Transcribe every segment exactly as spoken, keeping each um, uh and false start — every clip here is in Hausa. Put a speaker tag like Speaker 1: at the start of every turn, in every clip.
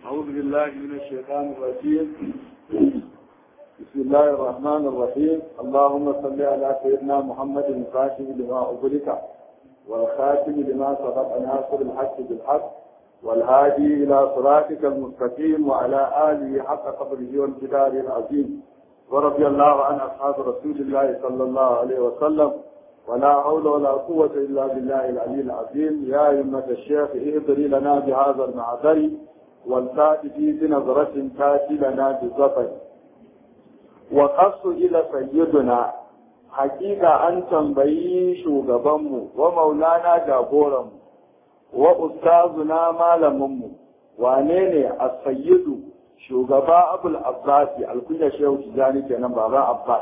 Speaker 1: أعوذ بالله من الشيطان الرجيم. بسم الله الرحمن الرحيم. اللهم صل على سيدنا محمد الفاتح لما أغلق والخاتم لما سبق ناصر الحق بالحق والهادي إلى صراطك المستقيم وعلى آله حق قدره والجدار العظيم. ورضي الله عن أصحاب رسول الله صلى الله عليه وسلم ولا حول ولا قوة إلا بالله العلي العظيم. يا أيها الشيخ اهدري لنا بهذا المعذر والتأتي بنظرة تأتي لنا بالظفر. وقص إلى سيدنا حقيقة أن تنبي شوغبم ومولانا جابورم وأستاذنا مالمم وانيني السيد شوغبا أبو العباس الكل شيخ تجاني كان بابا عباس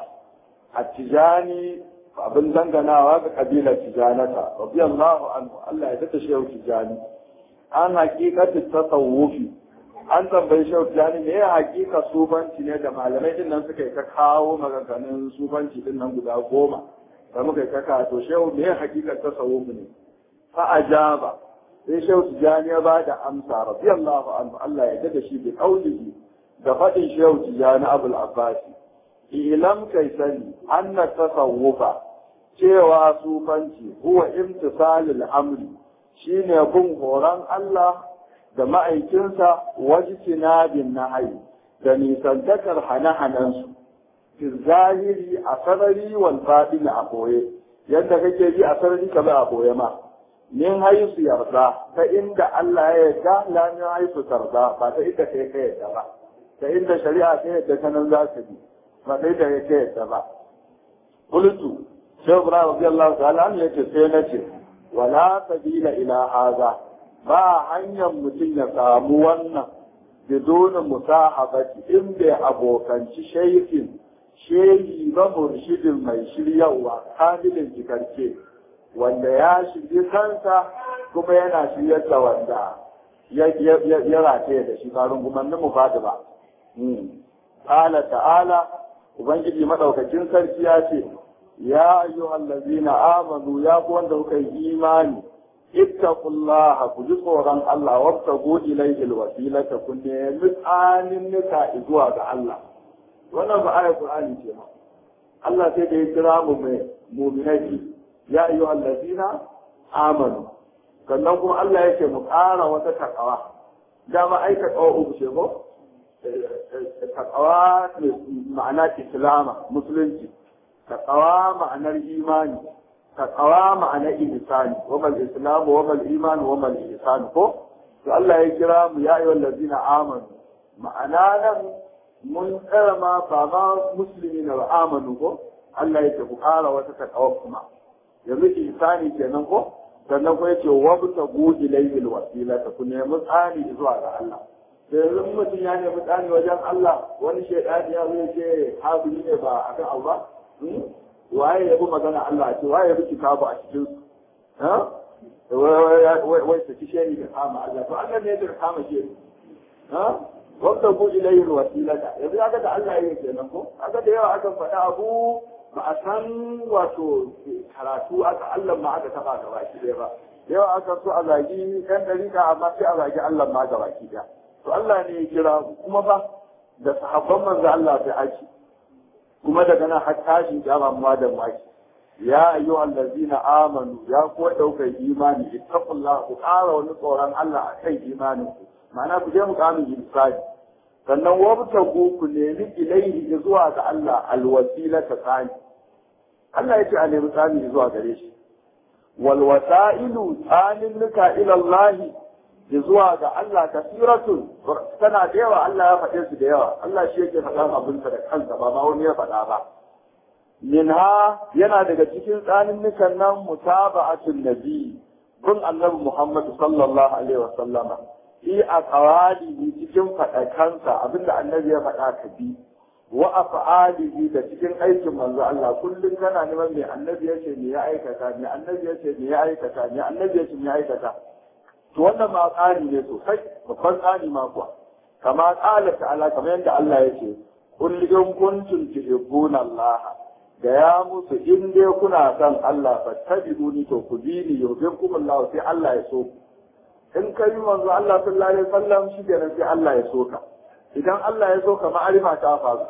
Speaker 1: التجاني abin danganawa ga kabilar tijanata radiyallahu anhu Allah ya tada shehu tijani an hakikatu tasawufi an tambayi shehu tijani me ya hakika sufanci ne da malamai din nan suka yi ta kawo maganganun sufanci din nan guda goma da muka yi ta kawo to shehu me ya hakika tasawufi ne fa ajaba sai shehu tijani ya ba da amsa radiyallahu anhu Allah ya tada shi bi qaulihi da fadin shehu tijani abul abbasi ilam kai sani anna tasawufa cewa sufanci huwa imtisalul amri shine bin horon Allah da ma'aikinsa wajtinabin nahyi da nisantakar hana-hanansu fi zahiri a sarari wal batin a boye yadda kake bi a sarari ka ba a boye ma min haisu yarda ta inda Allah ya yarda la min haisu tarda ba ta inda kai kai yarda ba ta inda shari'a ta yarda kanan za ka bi ba sai da yake yadda ba. Kultu, Shehu Ibrahim radiyallahu ta'ala an yace sai na ce, wala sabila ila haza ba hanyar mutum ya samu wannan bidon musahabati in bai abokanci shaykhin shehi ba murshidin mai shiryawa kamilin jikarke wanda ya shirye kansa kuma yana shiryar da wanda ya rataye da shi karun gumannin mu fadi ba. Ƙala ta'ala Ubangiji madaukakin sarki ya ce, Ya ayyuhal lazina amanu ya ku wanda kuka yi imani, ittaqullaha ku ji tsoron Allah wabtagu ilayhi alwasilata kun nemi tsanin nika zuwa ga Allah. Wannan ba ayat Qur'ani ce ma. Allah sai da ya kira mu mai mu'minai ya ayyuhal lazina amanu. Sannan kuma Allah yake mu ƙara wata takawa. Dama aika tsawo uku ce ko? taqwa ma'ana islama musulunci taqwa ma'anar imani taqwa ma'anar ihsani wa mal islam wa mal iman wa mal ihsan ko to Allah ya kira mu ya ayyuhal ladina amanu ma'ana nan mun tsara ma ba ma muslimina wa amanu ko Allah ya ce ku kara wata taqwa kuma yanzu ihsani kenan ko sannan ko yace wa butagu ilayhi alwasila ku nemi tsani zuwa ga Allah yanzu mutum ya nemi tsani wajen Allah wani shaidani ya zai ce hazuri ne ba a kan abu ba waye ya bi magana Allah a ce waye ya bi kitabu a cikin su wai ta ci shehi da kama Allah to Allah ne ya kama shehi wanda ku ilayhi wasilata yanzu aka da Allah yake kenan ko aka da yawa aka faɗa abu ba a san wato karatu aka Allah ma aka taba da baki ɗaya ba yawa aka so a zagi ɗan ɗarika amma sai a zagi Allah ma da baki ɗaya to Allah ne ya kira kuma ba da sahabban manzo Allah sai aiki kuma daga nan har tashin kiyama ma da maki ya ayyuhal ladzina amanu ya ku daukar imani ittaqullaha ku ƙara wani tsoron Allah akan imanin ku ma'ana ku je mu kamin insani sannan wabtagu ku nemi ilaihi zuwa ga Allah alwasila ta tsani Allah ya ce a nemi tsani zuwa gare shi wal wasailu tsanin nuka ila Allah zuwa ga Allah kasiratun tana da yawa Allah ya faɗe su da yawa Allah shi yake faɗa abinsa da kansa ba ma wani ya faɗa ba minha yana daga cikin tsaninnukan nan mutaba'atul nabi bin annabi Muhammad sallallahu alaihi wa sallama fi aqwalihi cikin faɗakansa abinda annabi ya faɗa ka bi wa af'alihi da cikin aikin manzo Allah kullum kana neman me annabi yace me ya aikata me annabi yace me ya aikata me annabi yace me ya aikata to wannan ma tsari ne sosai babban tsari ma kuwa kama qala ta'ala kamar yadda Allah ya ce kul in kuntum tuhibbuna Allah da ya musu in dai kuna son Allah fattabi'uni to ku bi ni yuhibbukum Allah sai Allah ya so in ka yi manzo Allah sallallahu alaihi wasallam shi kenan sai Allah ya soka idan Allah ya soka ma'arifa ta faru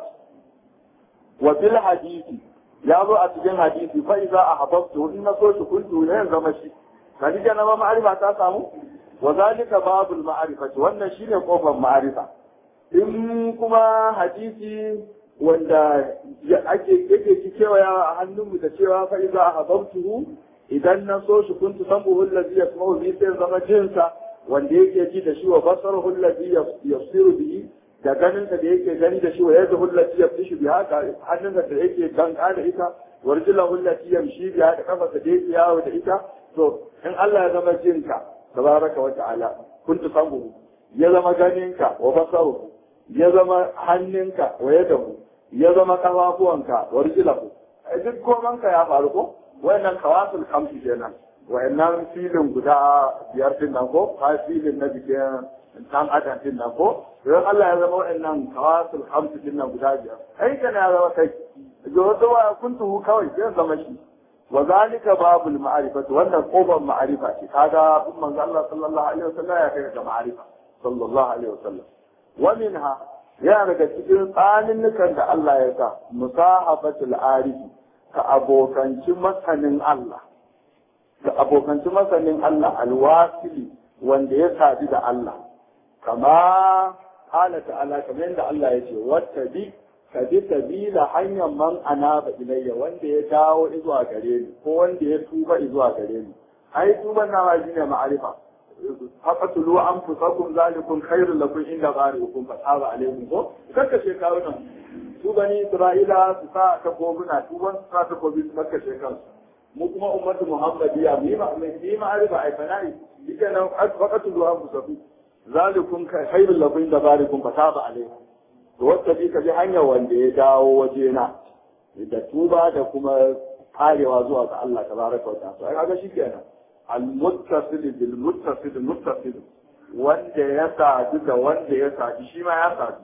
Speaker 1: wa fil hadisi ya zo a cikin hadisi fa iza ahbabtu in na so shi kuntu ne zama shi kaji kenan ma ma'arifa ta samu wa zalika babul ma'rifati wannan shine kofar ma'arifa in kuma hadisi wanda ake yake cewa a hannunmu da cewa fa iza ahbabtuhu idan na so shi kuntu sam'uhu allazi yasma'u bi sai zama jinsa wanda yake ji da shi wa basaruhu allazi yasiru bihi da ganin da yake gani da shi wa yadahu allati yabtishu biha hannun da yake ganka da ita warjulahu allati yamshi biha da kafa da yake yawo da ita to in Allah ya zama jinka tabaraka wa ta'ala kuntu sam'uhu ya zama ganinka wa basaruhu ya zama hannunka wa yadahu ya zama kafafuwanka warjulahu duk komanka ya faru ko wannan kawasul kamshi kenan wa'annan filin guda biyar din nan ko ha filin na jikin dan adam din nan ko don Allah ya zama wa'annan kawasul kamshi din nan guda biyar ai kana ya zama kai jo to wa kuntu kawai sai zama shi wa zalika babul ma'rifati wannan kofar ma'rifa ce kaga manzo Allah sallallahu alaihi wasallam ya kai ga ma'rifa sallallahu alaihi wasallam wa minha ya daga cikin tsaninnukan da Allah ya sa musahabatul arifi ka abokanci masanin Allah, ka abokanci masanin Allah alwasili wanda ya sadu da Allah, kama hala ta'ala kamar yadda Allah ya ce, wata bi, ka bi sabila hanyar man ana ba ilayya wanda ya dawo zuwa gare ni, ko wanda ya tuba zuwa gare ni. Ai, tuban nawa shi ne ma'arifa. Haka tulu an fusakun zalikun khairun lakun inda bari hukun fasaba alaikum ko? Kakka shekaru nan. su bani Isra'ila su sa takobuna su wani su sa takobi su makashe kansu mu kuma ummatu Muhammadiyya mu yi yi ma'arifa ai fana'i dike nan faqatu du'a musafi zalikum khairul lakum da barikum fataba alaikum to wata bi ka bi hanya wanda ya dawo wajena da tuba da kuma karewa zuwa ga Allah tabaraka wa ta'ala ai kaga shikenan al-muttasil bil muttasil muttasil wanda ya sadu da wanda ya sadu shi ma ya sadu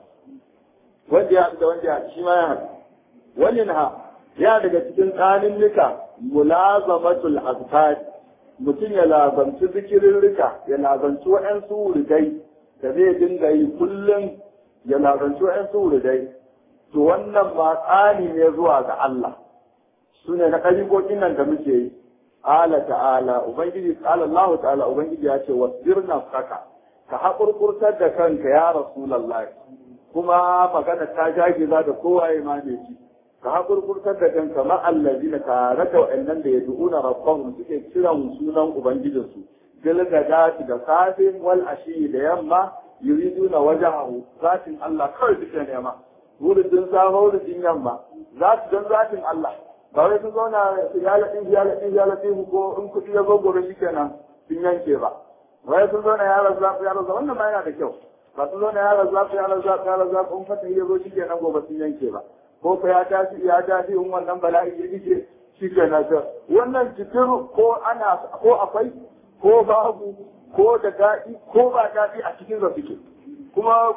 Speaker 1: wanda ya da wanda ya shi ma ya haɗu wannan ha ya daga cikin tsanin nika mulazamatul azkar mutum ya lazanci zikirin rika ya lazanci waɗansu wurdai da zai dinga yi kullum ya lazanci waɗansu wurdai to wannan ma tsani ne zuwa ga Allah su ne na ƙarikokin nan da muke yi ala ta'ala ubangiji qala Allah ta'ala ubangiji ya ce wasbir nafsaka ka haƙurƙurtar da kanka ya rasulullahi kuma magana ta jagiza da kowa ya mame shi ka haƙurƙurtar da kanka ma allazina tare da wa'annan da ya du'una rabbahum suke kiran sunan ubangijinsu bil gadati da safe wal ashi da yamma yuriduna wajhahu zatin Allah kawai suke nema wuridin safe wuridin yamma za su dan zatin Allah ba wai sun zauna ya laɗin ya laɗin ya laɗin ko in kuɗi ya zo gobe shi kenan sun yanke ba wai sun zauna ya razzafu ya razzafu wannan ma yana da kyau ba sun zauna ya razzafu ya razzafu ya razzafu in fata ya zo shi kenan gobe sun yanke ba ko fa ya tashi ya tashi in wannan bala'i ya dice shi kenan ta wannan cikin ko ana ko akwai ko babu ko da daɗi ko ba daɗi a cikin da suke kuma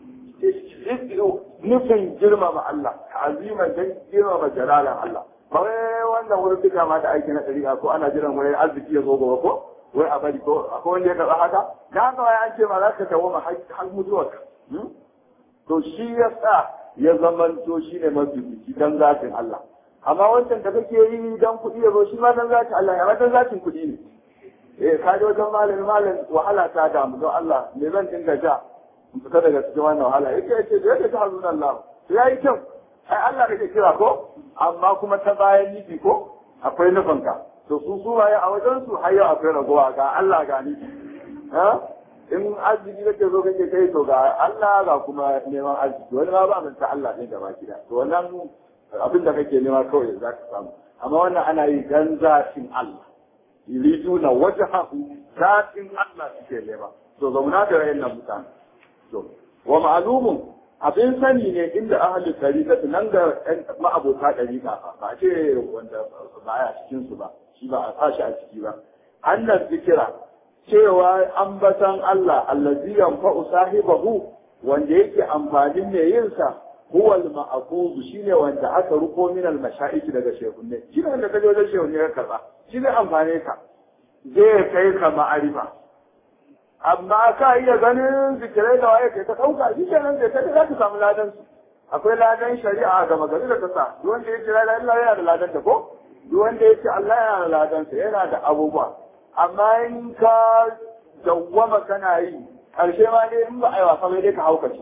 Speaker 1: nufin girmama Allah aziman dan girmama jalalan Allah ba wai wannan wurin duka ma da aiki na ɗariƙa ko ana jiran wani arziki ya zo gaba ko wai a bari ko akwai wanda ya karɓa haka da haka wai an ce ma za ka tawo ma har mutuwarka to shi ya sa ya zamanto shi ne mafi biki dan zatin Allah amma wancan da kake yi dan kuɗi ya zo shi ma dan zatin Allah ya ma dan zatin kuɗi ne eh ka je wajen malami malam wahala ta damu don Allah me zan dinga ja in fita daga cikin wannan wahala yake yace da yake ta hazun Allah yayi kyau ai Allah kake kira ko amma kuma ta bayan nufi ko akwai nufinka to su su waye a wajen su har yau akwai ragowa ga Allah ga ni ha in arziki kake zo kake kai to ga Allah ga kuma neman arziki wani ma ba mun ta Allah ne gaba gida to wannan abin da kake nema kawai za ka samu amma wannan ana yi dan zatin Allah yuriduna wajhahu zatin Allah suke nema to zauna da wayannan mutane to wa ma'lumun abin sani ne inda ahalin tariqa nan ga ma'abota tariqa ba ce wanda ba ya cikin su ba shi ba a sashi a ciki ba annas zikira cewa ambatan Allah allazi yanfa'u sahibahu wanda yake amfanin mai yin sa huwa al-ma'qud shine wanda aka ruko min al-mashayikh daga shehunne shi ne wanda kaje wajen shehunne ka karba shi ne amfane ka zai kai ka ma'arifa amma ka iya ganin zikirai da waye kai ta ɗauka shi kenan sai ka za ka samu ladan su akwai ladan shari'a ga magana da ta sa duk wanda ya ce la ilaha yana da ladan ta ko duk wanda ya ce Allah yana da ladan sa yana da abubuwa amma in ka dawwama kana yi karshe ma dai in ba a yi wasa mai dai ka haukace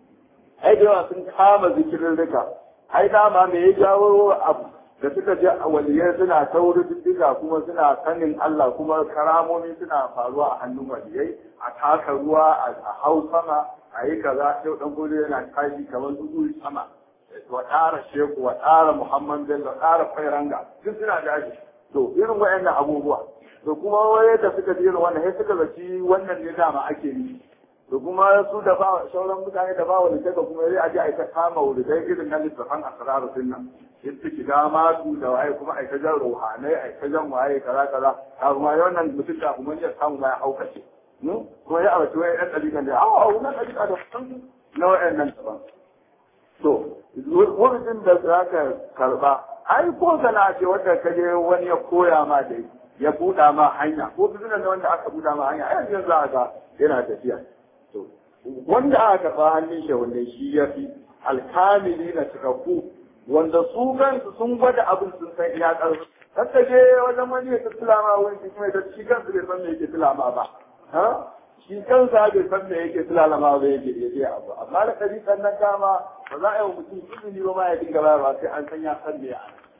Speaker 1: ai da yawa sun kama zikirin rika ai dama me ya jawo abu da suka je waliyai suna tauri diddiga kuma suna sanin Allah kuma karamomi suna faruwa a hannun waliyai a taka ruwa a hau sama a yi kaza yau dan gudu yana tashi kamar dudu sama wa ƙara sheku wa ƙara muhammad bello ƙara fairanga duk suna daji to irin wayannan abubuwa to kuma waye da suka ji wannan sai suka zaci wannan ne dama ake yi to kuma su da ba sauran mutane da ba wani daga kuma sai a ji a ta kama wuri dai irin na littafan asraru sunna in su shiga matu da waye kuma ai ta jan ruhanai ai ta jan waye kaza kaza ta kuma wannan mutum da kuma ya samu ma ya haukace ko ya abaci wai ɗan ɗabiƙan da awa wannan ɗabiƙa da san na wayannan daban to wurin da za ka karɓa ai ko sana ce wanda ka je wani ya koya ma da ya buɗa ma hanya ko buzunan da wanda aka buɗa ma hanya ai yanzu za a ga yana tafiya to wanda aka karɓa hannun shi wanda shi ya fi alkamili na cikakku wanda su kansu sun gwada abin sun san iya ƙarfi kaka je wajen wani ya tattula ma wani kuma ya shi kansu bai san me yake tula ma ba shi kansa bai san me yake tulalama ba yake yake abu amma da kari sannan dama ba za a yi wa mutum izini ba ma ya dinga bayarwa sai an san ya san me ya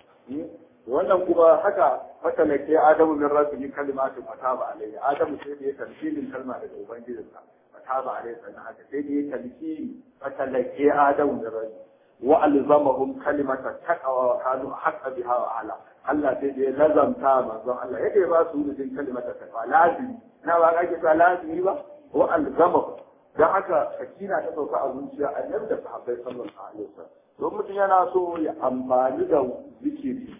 Speaker 1: wannan kuma haka matalake adamu min rabbihi kalimatu fataba alayhi adamu sai da ya talqinin kalma daga ubangijinsa fataba alayhi sannan haka sai da ya talqini matalake adamu min rabbihi wa alzamahum kalimata taqwa wa kanu haqqa biha wa ala Allah sai da ya lazamta manzon Allah yake ba su rubutun kalimata taqwa lazimi na ba ake cewa lazimi ba wa alzamahu dan haka sakina ta sauka a zuciya annabi da sahabbai sallallahu alaihi wasallam don mutum yana so ya amfani da zikiri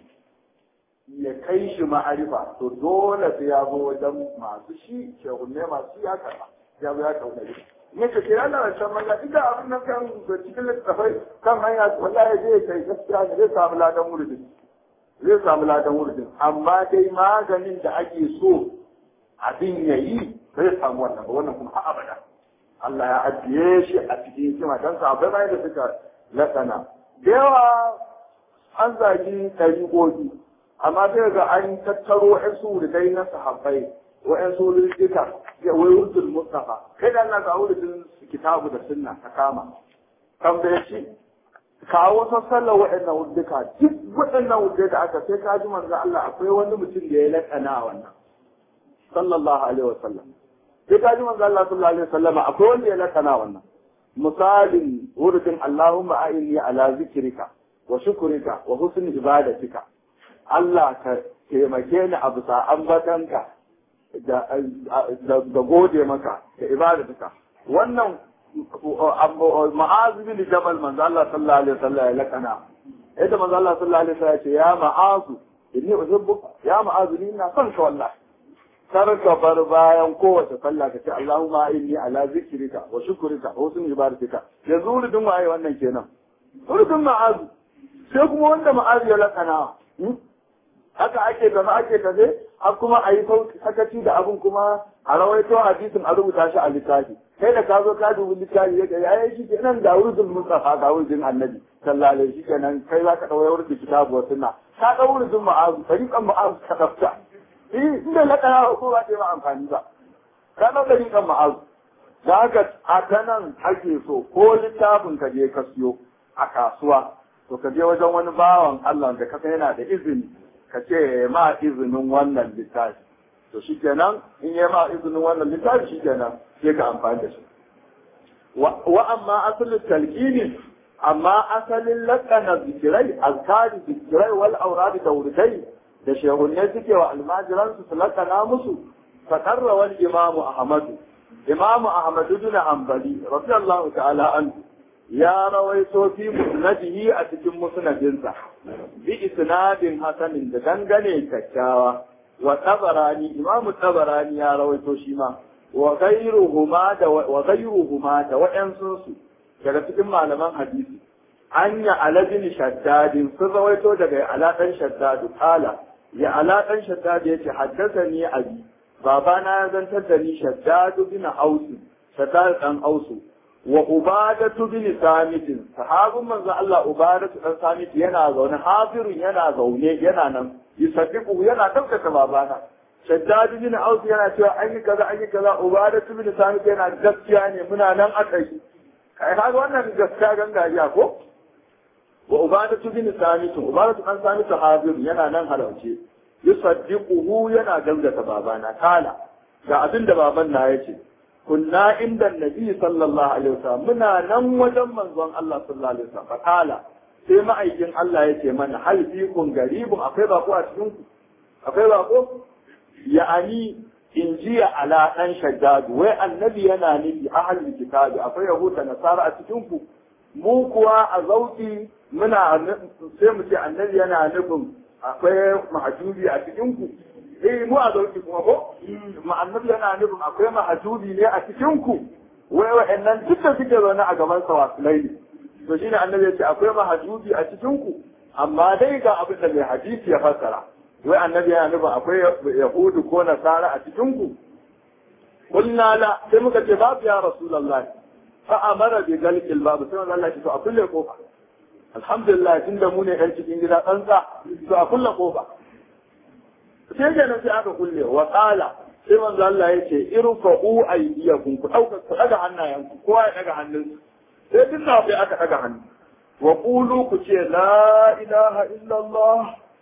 Speaker 1: ya kai shi ma'arifa to dole sai ya zo wajen masu shi shehunne masu ya karba ya zo ya kauna shi ne ka kira na wancan malla ita abin nan kan da cikin littafai kan hanya wallahi zai kai gaskiya ne zai samu ladan wuridin zai samu ladan wuridin amma dai maganin da ake so abin ya yi zai samu wannan ba wannan kuma har abada Allah ya ajiye shi a cikin hikima don sahabbai bayan da suka lakana da yawa an zagi ɗariƙoƙi amma sai ga an tattaro wa'yansu wuridai na sahabbai wa'yansu wuridika ya wai wurdul mustafa kai da Allah ga wuridin kitabu da sunna ta kama kan bai shi kawo sassallar wa'yannan wuridika duk waɗannan wuridai da aka sai ka ji manzo Allah akwai wani mutum da ya lakana wannan sallallahu alaihi wasallam sai ka ji manzo Allah sallallahu alaihi wasallam akwai wanda ya lakana wannan misalin wuridin Allahumma a'inni ala zikrika wa shukrika wa husni ibadatika Allah ka taimake ni a bisa ambatanka da da gode maka da ibadatika wannan ma'az bin jabal manzo Allah sallallahu alaihi wasallam ya lakana idan manzo Allah sallallahu alaihi wasallam ya ce ya ma'az inni uhibbuka ya ma'az ni ina son ka wallahi kar ka bar bayan kowace sallah ka ce Allahumma inni ala zikrika wa shukrika wa husni ibadatika yanzu wuridin waye wannan kenan wuridin ma'az sai kuma wanda ma'az ya lakana haka ake zama ake tafe har kuma a yi sakaci da abin kuma a rawaito hadisin a rubuta shi a littafi kai da ka zo ka dubi littafi ya ga ya shi ke nan da wurin mustafa ga wurin annabi sallallahu alaihi shi kenan kai za ka ɗauya wurin kitabu wa sunna ka ɗau wurin ma'azu tariqan ma'azu ka tsafta eh inda la kana ko ba ta ma amfani ba ka ɗau tariqan ma'azu da haka a ta nan ake so ko littafin ka je ka siyo a kasuwa to ka je wajen wani bawan Allah da ka yana da izini ka ce ma izinin wannan littafi to shi kenan in yi ma izinin wannan littafi shi kenan sai ka amfani da shi wa amma asalin talqini amma asalin lakana zikirai azkari zikirai wal auradi da wurdai da shehunne suke wa almajiran su su lakana musu fakarra wal imamu ahmadu imamu ahmadu bin hanbali radiyallahu ta'ala anhu ya rawaito fi musnadihi a cikin musnadinsa bi isnadin hasanin da dangane kyakkyawa wa tabarani imamu tabarani ya rawaito shi ma wa ghayruhuma da wa ghayruhuma da wa'ansu su daga cikin malaman hadisi anya alabin shaddadin sun rawaito daga aladan shaddadu kala ya aladan shaddad yace haddathani abi babana ya zantar da ni shaddadu bin ausu shaddadu dan ausu wa ubadatu bin samitin sahabun manzo Allah ubadatu dan samit yana zaune hafirun yana zaune yana nan yusaddiqu yana tabbata babana shaddadu bin ausu yana cewa an yi kaza an yi kaza ubadatu bin samit yana gaskiya ne muna nan aka yi kai kaga wannan gaskiya gangariya ko wa ubadatu bin samit ubadatu dan samit hafirun yana nan halauce yusaddiquhu yana gaskata babana kala ga abinda baban na yace kunna inda nabi sallallahu alaihi wasallam muna nan wajen manzon Allah sallallahu alaihi wasallam kala sai ma'aikin Allah yace mana hal fikum garibun akwai bako a cikin ku akwai bako ya'ani injiya ala dan shaddad wai annabi yana nufi ahlul kitabi akwai yahuda nasara a cikin ku mu kuwa a zauki muna sai mu ce annabi yana nufin akwai mahajubi a cikin ku eh mu a zauki kuma ko annabi yana nufin akwai mahajubi ne a cikin ku wai wa'annan duk da suke zaune a gaban sa wasulai ne to shine annabi ya ce akwai mahajubi a cikin ku amma dai ga abin da mai hadisi ya fassara wai annabi yana nufin akwai yahudu ko nasara a cikin ku kulna la sai muka ce babu ya rasulullahi fa amara bi galqil babu sai Allah ya ce to a kulle kofa alhamdulillah tunda mu ne ɗan cikin gida tsantsa to a kulle kofa sai kenan sai aka kulle wa qala sai manzo Allah ya ce irfa'u aydiyakum ku dauka ku daga hannayenku kowa ya daga hannunsa sai duk sai aka daga hannu wa qulu ku ce la ilaha illa Allah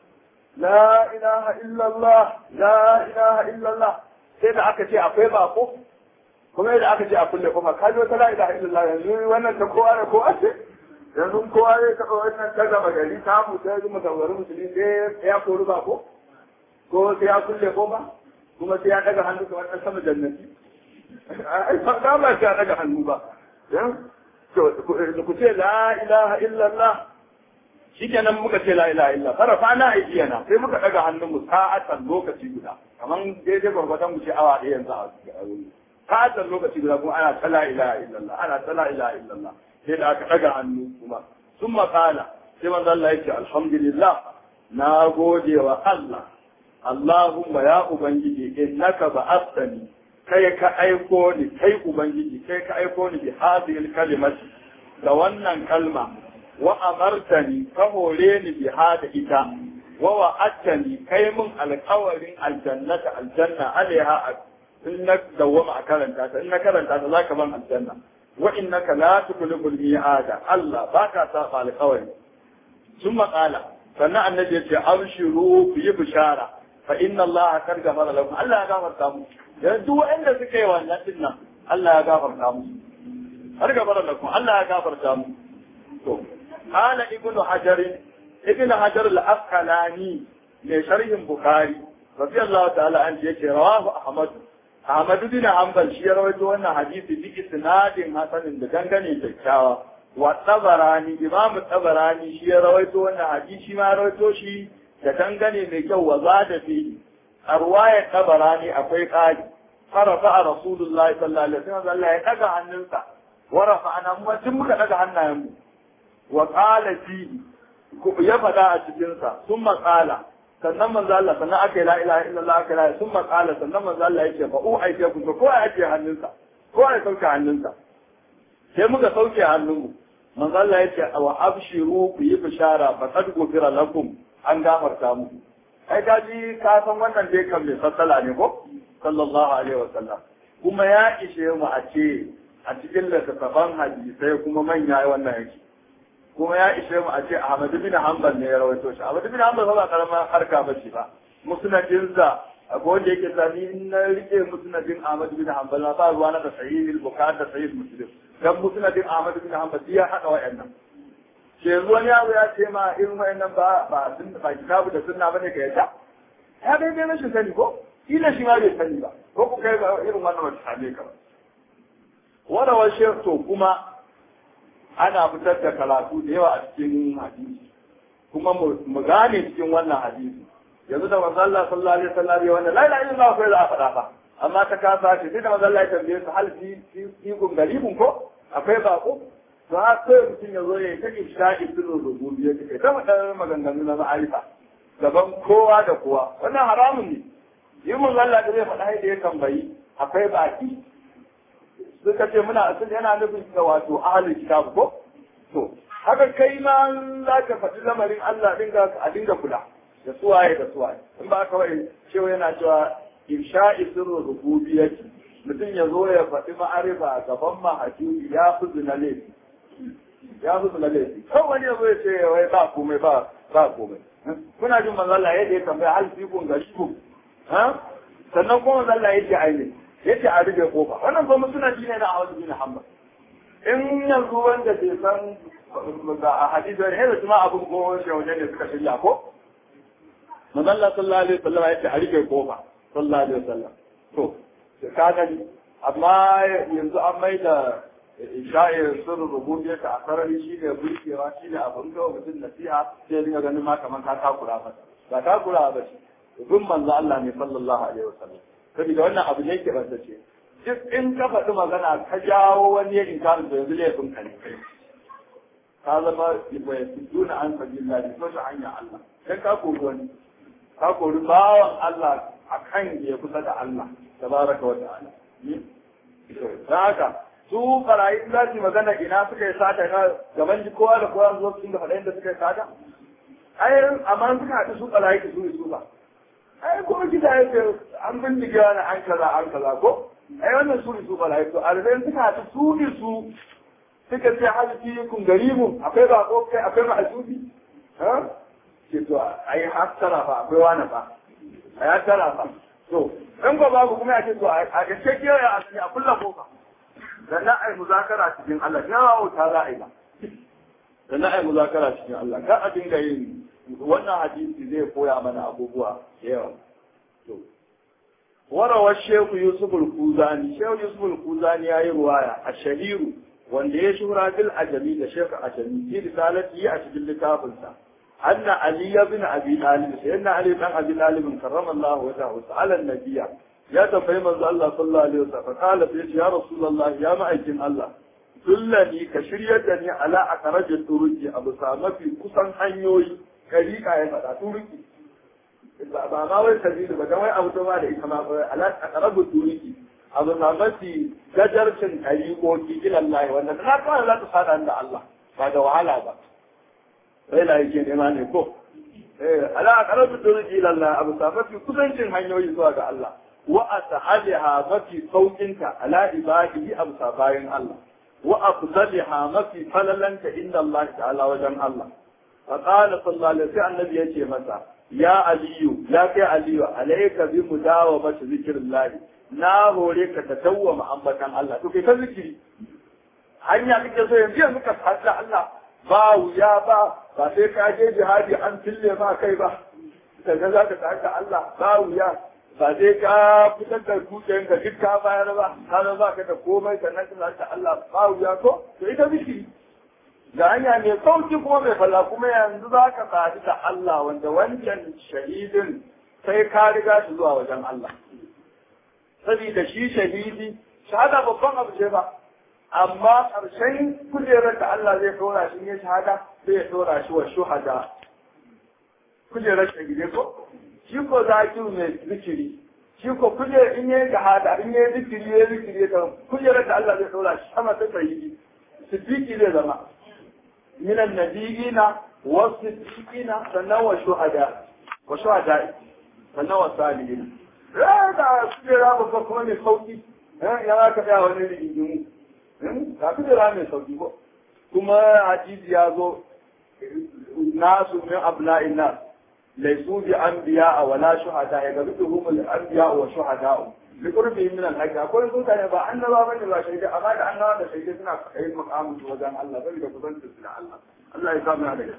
Speaker 1: la ilaha illa Allah la ilaha illa Allah sai da aka ce akwai bako kuma yadda aka ce a kulle kuma ka zo ta la ilaha illa Allah yanzu wannan ta kowa da kowa ce yanzu kowa ya taɓa wannan ta gaba gari ta mu sai mu tawaru musulmi sai ya kori bako ko sai ya kulle ko ba kuma sai ya daga hannu kamar ɗan sama jannati ai ba ba sai ya daga hannu ba to ku ce la ilaha illallah shikenan muka ce la ilaha illallah farafa na aidiyana sai muka daga hannun mu sa'atan lokaci guda kaman daidai gwargwadon mu ce awa ɗaya yanzu a sa'atan lokaci guda kuma ana ta la ilaha illallah ana ta la ilaha illallah sai da aka daga hannu kuma sun makala sai manzo Allah yake alhamdulillah na gode wa Allah Allahumma ya Ubangiji innaka ba'athani kai ka aiko ni kai Ubangiji kai ka aiko ni bi hadhihi kalimati da wannan kalma wa amartani ka hore ni bi hada ita wa wa'adtani kai mun alƙawarin aljannata aljanna alaiha in na dawama a karanta ta in na karanta ta zaka ban aljanna wa innaka la tukulul mi'ada Allah baka saba alƙawari sun maƙala sannan annabi ya ce abshiru bi bishara fa inna Allah kar gafara lakum Allah ya gafarta mu yanzu wanda suka yi wannan din nan Allah ya gafarta mu har gafara lakum Allah ya gafarta mu to qala ibnu hajar ibnu hajar al-asqalani ne sharhin bukhari radiyallahu ta'ala an yace rawahu ahmad ahmad bin hanbal shi ya rawaito wannan hadisi bi isnadin hasanin da dangane kyakkyawa wa tabarani imam tabarani shi ya rawaito wannan hadisi shi ma rawaito shi da dangane mai kyau wa za da fi a ruwayar tabarani akwai ƙari farafa a rasulullahi sallallahu alaihi wasallam Allah ya daga hannunsa wa rafa'ana mu tun muka daga hannayen mu wa qala fi ya fada a cikin sa summa qala sannan manzo Allah sannan aka yi la ilaha illallah aka la summa qala sannan manzo Allah yake fa u aike ku ko ya ake hannunsa ko ya sauke hannunsa sai muka sauke hannunmu manzo Allah yake wa abshiru ku yi bishara fa qad gufira lakum an gafarta muku ai kaji ka san wannan dai kan mai sassala ne ko sallallahu alaihi wa sallam kuma ya ishe mu a ce a cikin littattafan hadisai kuma manya wannan yake kuma ya ishe mu a ce Ahmad bin Hanbal ne ya rawaito shi Ahmad bin Hanbal ba karama harka ba shi ba musnadin sa akwai wanda yake sani in na rike musnadin Ahmad bin Hanbal na ba ruwa na da sahih al-Bukhari da sahih Muslim dan musnadin Ahmad bin Hanbal ya hada wa'annan yanzu wani yaro ya ce ma irin wayannan ba ba sun ba kitabu da sunna bane ka yadda ya dai dai rashin sani ko kila shi ma bai sani ba ko ku kai ba irin wannan wata same ka ba wanda wa to kuma ana fitar da karatu da yawa a cikin hadisi kuma mu gane cikin wannan hadisi yanzu da manzo Allah sallallahu alaihi wasallam ya wannan la ilaha illallah ko za a faɗa fa amma ta kasa ce sai da manzo Allah ya tambaye su hal fi fi gun garibun ko akwai bako to har sai mutum ya zo ya ta isha'i sirrin rububiyya take ta madan maganganu na ma'arifa gaban kowa da kowa wannan haramun ne yi mun Allah da zai faɗa da ya tambayi akwai baki suka ce muna sun yana nufin ga wato ahalin kitabu ko to haka kai ma za ka faɗi lamarin Allah dinga a dinga kula da suwaye da suwaye in ba kawai cewa yana cewa insha'i sirru rububiyyati mutum ya zo ya faɗi ma'arifa gaban mahajubi ya fi zina laifi ya fi zina laifi kan wani ya zo ya ce wai ba komai ba ba komai kuna jin manzo Allah yadda ya tambaya hal fi kun garibu ha sannan kuma manzo Allah yake aini yace a rige kofa wannan ba suna ji ne na Ahmad bin Hanbal in yanzu wanda bai san a hadisi ne da kuma abun ko shawaje ne suka shirya ko manzo Allah sallallahu alaihi wasallam yace a rige kofa sallallahu alaihi wasallam to ka gani amma yanzu an mai da isha'ir sun rubuce ta a sarari shi ne burkewa shi ne abin gawa mutum nasiha sai dinga ganin ma kamar ka takura masa ba takura ba shi bin manzo Allah ne sallallahu alaihi wasallam saboda wannan abu ne ke banta ce duk in ka faɗi magana ka jawo wani ya inkarin da yanzu laifin ka ne ka zama ba ya duna an sabilla ne so ta hanya Allah sai ka kori wani ka kori bawan Allah akan ya kusa da Allah tabaraka wa ta'ala haka su barayi za su magana ina suka yi sata na gaban ji kowa da kowa zuwa cikin da faɗayin da suka yi sata ai amma suka haɗu su barayi su ne su ba ai kuma gida ya ce an bindige wani an kaza an kaza ko ai wannan su ne su barayi to arzayin suka haɗu su ne su suka ce halitti kun garibu akwai ba ko kai akwai ba asubi ha ce to ai hattara fa akwai wani fa ai hattara fa to in ba babu kuma ya ce to a gaske kiyaye a a kulla kofa sannan ai muzakara cikin Allah ya ta za a yi ba sannan ai muzakara cikin Allah ka a dinga yin wannan hadisi zai koya mana abubuwa yawa to warawa shehu yusuf al-kuzani shehu yusuf al-kuzani yayi ruwaya a shahiru wanda ya shura bil ajami da shehu ajami fi risalati a cikin littafinsa أن علي بن أبي طالب سيدنا علي بن أبي طالب كرم الله وجهه سأل النبي يا تفهم الله صلى الله عليه وسلم فقال فيش يا رسول الله يا معجن الله دلني كشريتني على أخرج التركي أبو سامة في كسن حنيوي كريكا يفتا تركي ba ma wai sabili ba wai abu to ma da ita ma ala aqrabu turiki abu sامة في gajarcin karikoki ila Allah wanda na kawai za ta fada da Allah ba da wahala ba sai la yake nema ne ko eh ala aqrabu turji ila Allah abu safafi kusancin hanyoyi zuwa ga Allah wa ashabiha mafi saukinta ala ibadihi abu sabayin Allah wa afdaliha mafi falalanta inda Allah ta'ala wajen Allah fa qala sallallahu alaihi wasallam annabi yace masa ya aliyu ya kai aliyu alayka bi mudawamati zikrillah na hore ka ta dawwama ambatan Allah to kai ka zikiri hanya kake so yanzu yanzu ka fada Allah ba wuya ba ba sai ka je jihadi an fille ma kai ba daga za ka tsaka Allah ba wuya ba sai ka fitar da dukiyar ka duk ka bayar ba ka ba ka da komai sannan ka tsaka Allah ba wuya ko to ita biki da hanya ne sauki kuma mai falla kuma yanzu za ka sadu da Allah wanda wancan shahidin sai ka riga shi zuwa wajen Allah saboda shi shahidi shahada babban abu ce ba amma ƙarshen kujerar da Allah zai ɗora shi ne shahada sai ya ɗora shi wa shuhada kujerar shahide ko shi ko zaki mai zikiri shi ko kujerar in yayi shahada in yayi zikiri yayi zikiri ta kujerar da Allah zai ɗora shi sama ta shahidi siddiqi zai zama min annabiyina wa siddiqina sannan wa shuhada wa shuhada sannan wa salihin da kujera ba kuma ne sauki eh ya ka ga wani rigingimu ga kujera mai sauki ko kuma hadisi ya zo nasu min abna'in nas laysu bi anbiya wa la shuhada ya ga duhum al anbiya wa shuhada bi qurbi min al haqq akwai mutane ba annaba bane ba shaida amma da annaba da shaida suna kai makamu wajen Allah bai da kusanci da Allah Allah ya samu da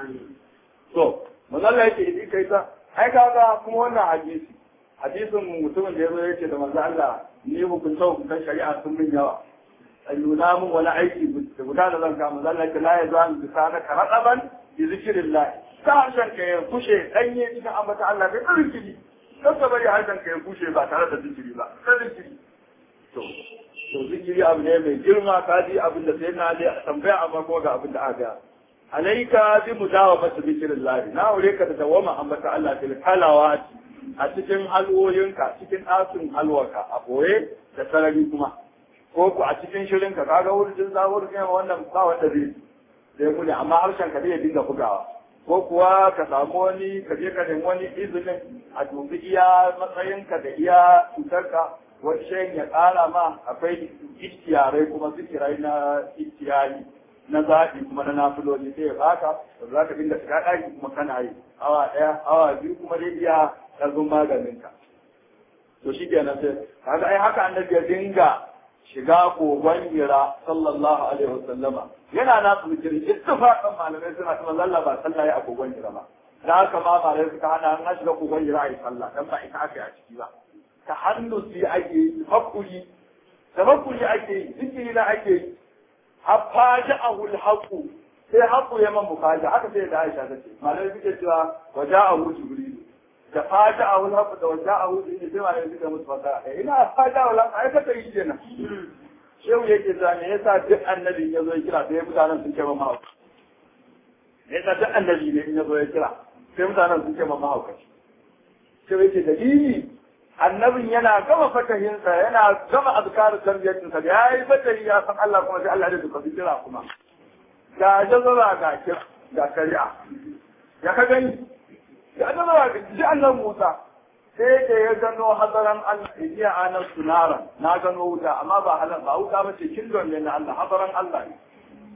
Speaker 1: to manzo Allah yake idan kai ta ai kaga kuma wannan hadisi hadisin mutumin da yazo yace da manzo Allah ni hukunta hukunta shari'a sun min yawa nuna min wani aiki da guda da zan kama zan laki la ya zan bisa na karaɗaban bi zikirillah ta harshen ka ya kushe ɗanye cikin ambata Allah kai ɗarin kiri don ka bari harshen ka ya kushe ba tare da zikiri ba ɗarin kiri to to zikiri abu ne mai girma ka ji abin da sai na je tambaya amma ko ga abin da aka alaika bi mudawa mata zikirillah na aure ka da dawama ambata Allah fil halawati a cikin halwoyinka cikin ɗakin halwarka a ɓoye da sarari kuma ko ku a cikin shirinka kaga wurin zawo da wannan ba wanda zai zai kule amma harshen ka zai dinga bugawa ko kuwa ka samu wani ka je ka nemi wani izinin a dubi iya matsayinka da iya cutarka wani shayin ya ƙara ma akwai istiyarai kuma zikirai na istiyari na zaɓi kuma na nafiloli sai ya baka da za ka dinga shiga ɗaki kuma kana yi awa ɗaya awa biyu kuma dai iya ƙarfin maganinka to shi kenan sai kaga ai haka annabi ya dinga shiga kogon hira sallallahu alaihi wasallama yana na zikiri ittifaqan malamai suna kuma zalla ba sallah ya a kogon hira ba da haka ma malamai suka hana an shiga kogon hira ai sallah dan ba ita aka yi a ciki ba ta hannusi ake yi hakuri tabakkuli ake yi zikiri na ake yi hafaja ahul haqu sai haqu ya man bukaja haka sai da Aisha tace malamai suke cewa waja'ahu jibril da fata ahul haqu da waja'ahu jibril sai malamai suke musu fata ina fata wala ai ka yi kenan shehu yake cewa me yasa duk annabi ya zo ya kira sai mutanen sun ce mamma hauka me yasa duk annabi ne in ya zo ya kira sai mutanen sun ce mamma hauka shehu yake dalili annabin yana gama fatahinsa yana gama azkaru tarbiyatinsa da yayi fatahi ya san Allah kuma sai Allah ya duka kira kuma ga jazara ga kira ga shari'a ya ka gani ga jazara ga ji Allah Musa sai da ya gano hadaran Allah iya anan sunara na gano wuta amma ba halan ba wuta ba ce killon ne na Allah hadaran Allah ne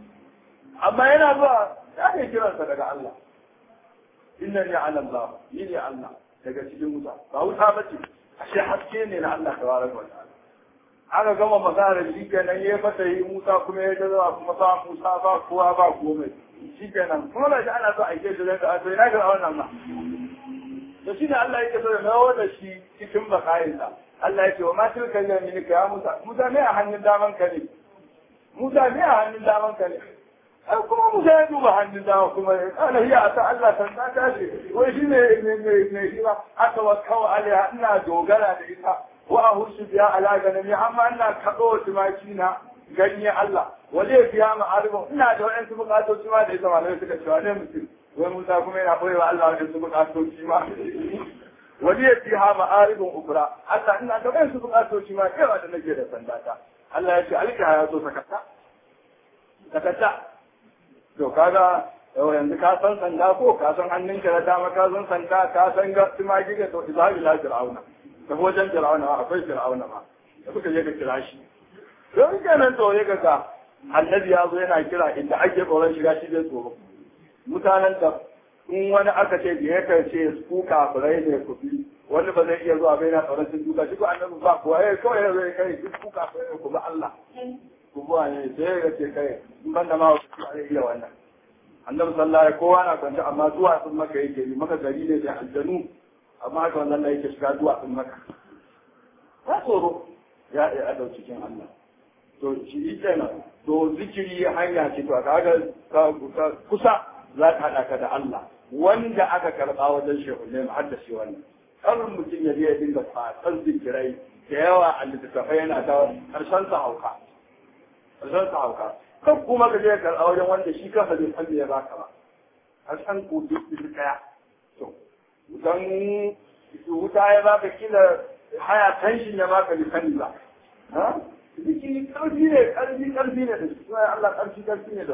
Speaker 1: amma yana zuwa ya kai kiransa daga Allah innani ala Allah ni ne Allah daga cikin wuta ba wuta ba ce ashe haske ne na Allah tabaraka wa ta'ala aka gama magana shi kenan ya fata yi Musa kuma ya jaza kuma ba Musa ba kowa ba komai shi kenan kuma da ana so a yi shi da a sai na ga wannan ma to shi ne Allah yake so ya nawo da shi cikin bakayinsa Allah yake wa ma tilka yaminika ya Musa Musa ne a hannun daman ka ne Musa ne a hannun daman ka ne ai kuma Musa ya duba hannun dama kuma ya kana hiya ta Allah san ta tashi wai shi ne ne ne shi ba aka wa kawa alaiha ina dogara da ita wa ahushu biya ala ganami amma ina kado tumaki na ganye Allah waje biya ma aribun ina da wayansu bukatoci ma da ita malamai suka cewa ne mutum wai Musa kuma yana koyewa Allah wayansu bukatoci ma waje biya ma aribun ukra Allah ina da wayansu bukatoci ma yawa da nake da sandata Allah ya ce alka ya so sakata sakata to kaga yanzu ka san sanda ko ka san hannunka da dama ka san sanda ka san ga tumaki ga to izabi la fir'auna da wajen fir'auna akwai fir'auna ma da suka je ka kira shi don kenan to ya ga annabi ya zo yana kira inda ake tsoron shiga shi zai tsoro mutanen da in wani aka ce da ya kace su kafirai ne ku bi wani ba zai iya zuwa bai na tsoron sun duka shi ko annabi ba kuwa ya kawai ya zai kai su kafirai ne ku ba Allah kubuwa ne sai ya ce kai ban da ma wasu zai iya wannan annabi sallallahu alaihi kowa na kwance amma zuwa sun maka yake yi maka gari ne da aljanu amma haka wannan da yake shiga zuwa sun maka ba tsoro ya ya adau cikin Allah to shi ita na to zikiri hanya ce to kaga kusa za ka hada ka da Allah wanda aka karba wajen shehu ne muhaddisi wannan karin mutum ya je ya dinga fatan zikirai da yawa a littattafai yana ta karshen sa hauka zan ta hauka kan kuma ka je karɓa wajen wanda shi kansa bai san me ya baka ba a san ko duk duk daya to dan wuta ya baka kila haya tension ya baka bai sani ba ha diki karfi ne karfi karfi ne da shi Allah karfi karfi ne da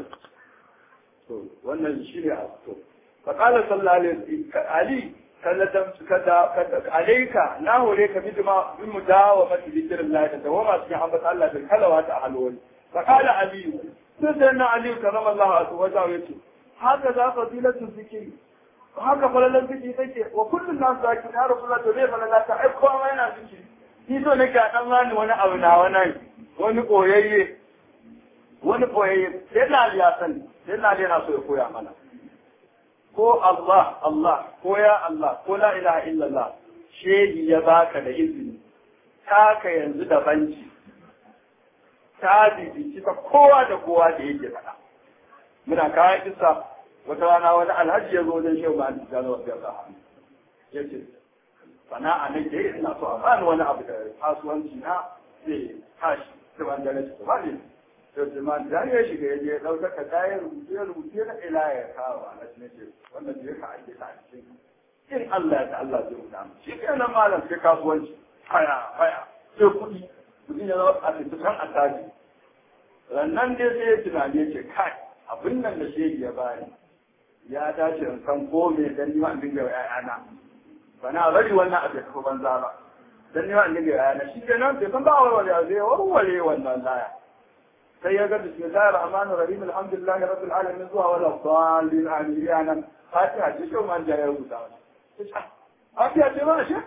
Speaker 1: to wannan shi ne a to fa qala sallallahu alaihi ali kada kada alaika na hore ka bidima bin mudawamati zikrillah da dawama cikin ambata Allah da kalawa ta halwali فقال علي سيدنا علي كرم الله وجهه يتي هكذا فضيلة الذكر وهكذا فلل الذكر take wa kullun nas zakin ya rasulullah to bai falala ta ai kowa yana zikiri ni so nake dan wani wani abu na wani wani koyayye wani koyayye sai na ya sani sai na yana so ya koya mana ko Allah Allah ko ya Allah ko la ilaha illallah shehi ya baka da izini taka yanzu da banci ta bibici ta kowa da kowa da yake faɗa. Muna kayan kisa wata rana wani alhaji ya zo wajen shehu ba a gano wasu yasa hannu. Ya ce, sana'a na ke ina so a bani wani abu da kasuwanci na zai tashi ta ban gane shi ba ne. Sai ce ma da ya shiga ya je ya ɗauka ka kayan rubuce rubuce na ila ya kawo a nan ce wannan da ya ka ake ta a cikin in Allah ya ta Allah zai wuta shi kenan malam sai kasuwanci haya haya sai kuɗi kuɗi ya zama a cikin attaji rannan dai sai ya tunani ya ce kai abin nan da shegi ya bani ya dace in san ko me dan ni ma in dinga yayana bana bari wannan abu ko banza ba dan ni ma in dinga yayana shi kenan sai san ba warware zai warware wannan laya sai ya ga bismillahir rahmanir rahim alhamdulillahi rabbil alamin zuwa wala dhalin amin yana fatiha ce ko man da ya rubuta fatiha ce ba shi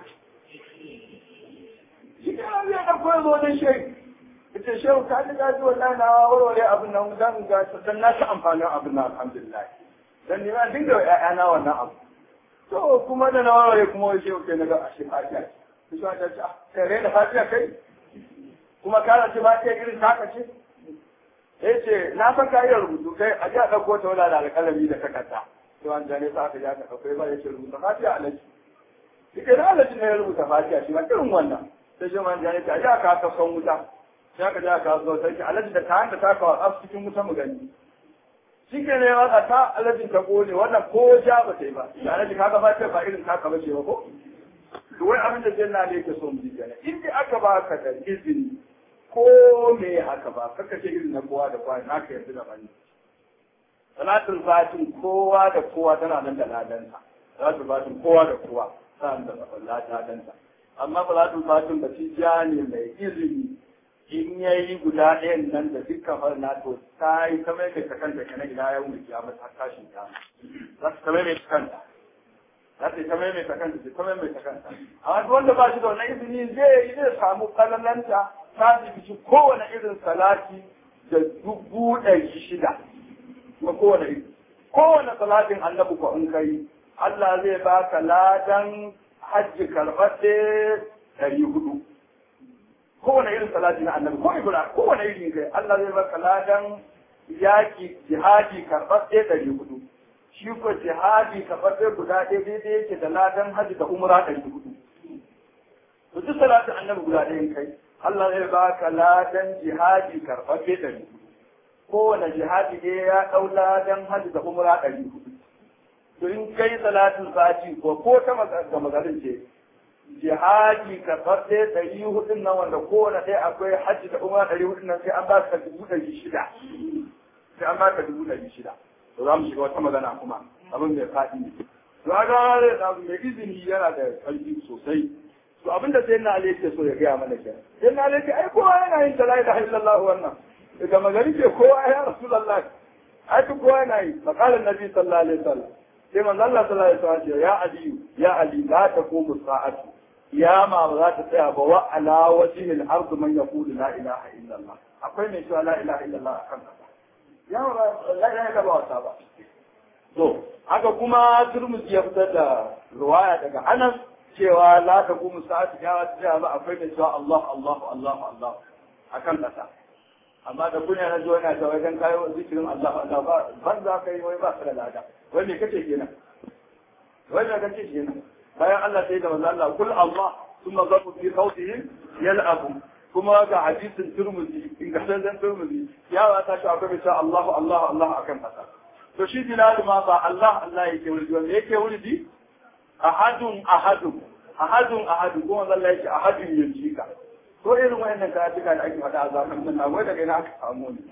Speaker 1: shi kenan ya dauko ya zo dan shi ita shehu ka ji gaji wallahi na warware abin nan dan ga dan na ta amfanin abin nan alhamdulillah dan ni ma dinga ƴaƴana wannan abu to kuma da na warware kuma wai shehu kai naga ashe fatiha ce shi ta ce ah kai da fatiha kai kuma kana ce fatiha irin taka ce yace na san ka iya rubutu kai a ji a dauko ta wala da alƙalami da takarda to an jane sa aka ja ka dauko ba yace rubuta fatiha alaji dike da alaji ne ya rubuta fatiha shi ma irin wannan sai shi man jane ta ja ka ka son wuta sai ka ja ka zo sai alaji da kayan da taka wa cikin wuta mu gani shi ke ne wata ta alaji ta gode wannan ko ja ba sai ba da alaji kaga fatiha ba irin taka ba ce ba ko to wai abin da janna ne ke so mu ji kenan in dai aka baka da izini ko me haka ba kaka ce irin na kowa da kowa naka yanzu da bani salatul fatin kowa da kowa tana nan da ladanta salatul fatin kowa da kowa tana nan da ladanta amma salatul fatin ba ci ja ne mai izini in yayi guda ɗayan nan da dukkan farna to ta yi kamar da kanta kana gida ya wuce ya mata tashin ta za ta kamar mai kanta za ta kamar mai kanta ta kamar mai kanta amma wanda ba shi da wannan izini zai yi zai samu kalalanta ta jibici kowane irin salati da dubu ɗari shida kuma kowane irin kowane salatin annabi ko in kai Allah zai baka ladan hajji karɓaɗe ɗari hudu kowane irin salati na annabi ko ibra kowane irin kai Allah zai baka ladan yaki jihadi karɓaɗe ɗari hudu shi ko jihadi karɓaɗe guda ɗaya daidai yake da ladan hajji da umra ɗari hudu to duk salatin annabi guda ɗaya kai Allah zai baka ladan jihadi karɓaɓɓe ɗari hudu. Kowane jihadi ne ya ɗau ladan hajji da umra ɗari hudu. To in kai salatin sati ko ko ta magarin ce, jihadi karɓaɓɓe ɗari hudu nan wanda kowane ɗaya akwai hajji da umra ɗari hudu nan sai an ba ka dubu ɗari shida. Sai an ba ka dubu ɗari shida. To za mu shiga wata magana kuma abin mai faɗi ne. To a ga mai izini yana da ƙarfi sosai. to abinda sai na Ali yake so ya gaya mana kenan sai na Ali ai kowa yana yin la ilaha illallah wannan daga magari ce kowa ya rasulullah ai kowa yana yi maqalan nabi sallallahu alaihi wasallam sai manzo Allah sallallahu alaihi wasallam ya Ali ya Ali la taqumu sa'atu ya ma ba za ta tsaya ba wa ala wajhi al-ard man yaqulu la ilaha illallah akwai mai cewa la ilaha illallah akan kasa ya la ilaha illallah ba to haka kuma Turmuzi ya fitar da ruwaya daga Anas cewa la ta kuma sa'atu ya wata cewa ba akwai mai cewa Allah Allah Allah Allah akan kasa amma da kunya na zo yana ta wajen kayo zikirin Allah Allah ba ban za ka yi wai ba ka da lada wai me kace kenan wai me kace kenan bayan Allah sai da manzo Allah kul Allah thumma zafu fi qawlihi yal'abu kuma ga hadisin Turmuzi in ga san Turmuzi ya wata shi akwai mai cewa Allah Allah Allah akan kasa to shi Bilal ma ba Allah Allah yake wuri wanda yake wuri ahadun ahadun ahadun ahadun kuma Allah yake ahadun yajika to irin wayannan karatuka da ake faɗa a zamanin nan wai daga ina aka samu ne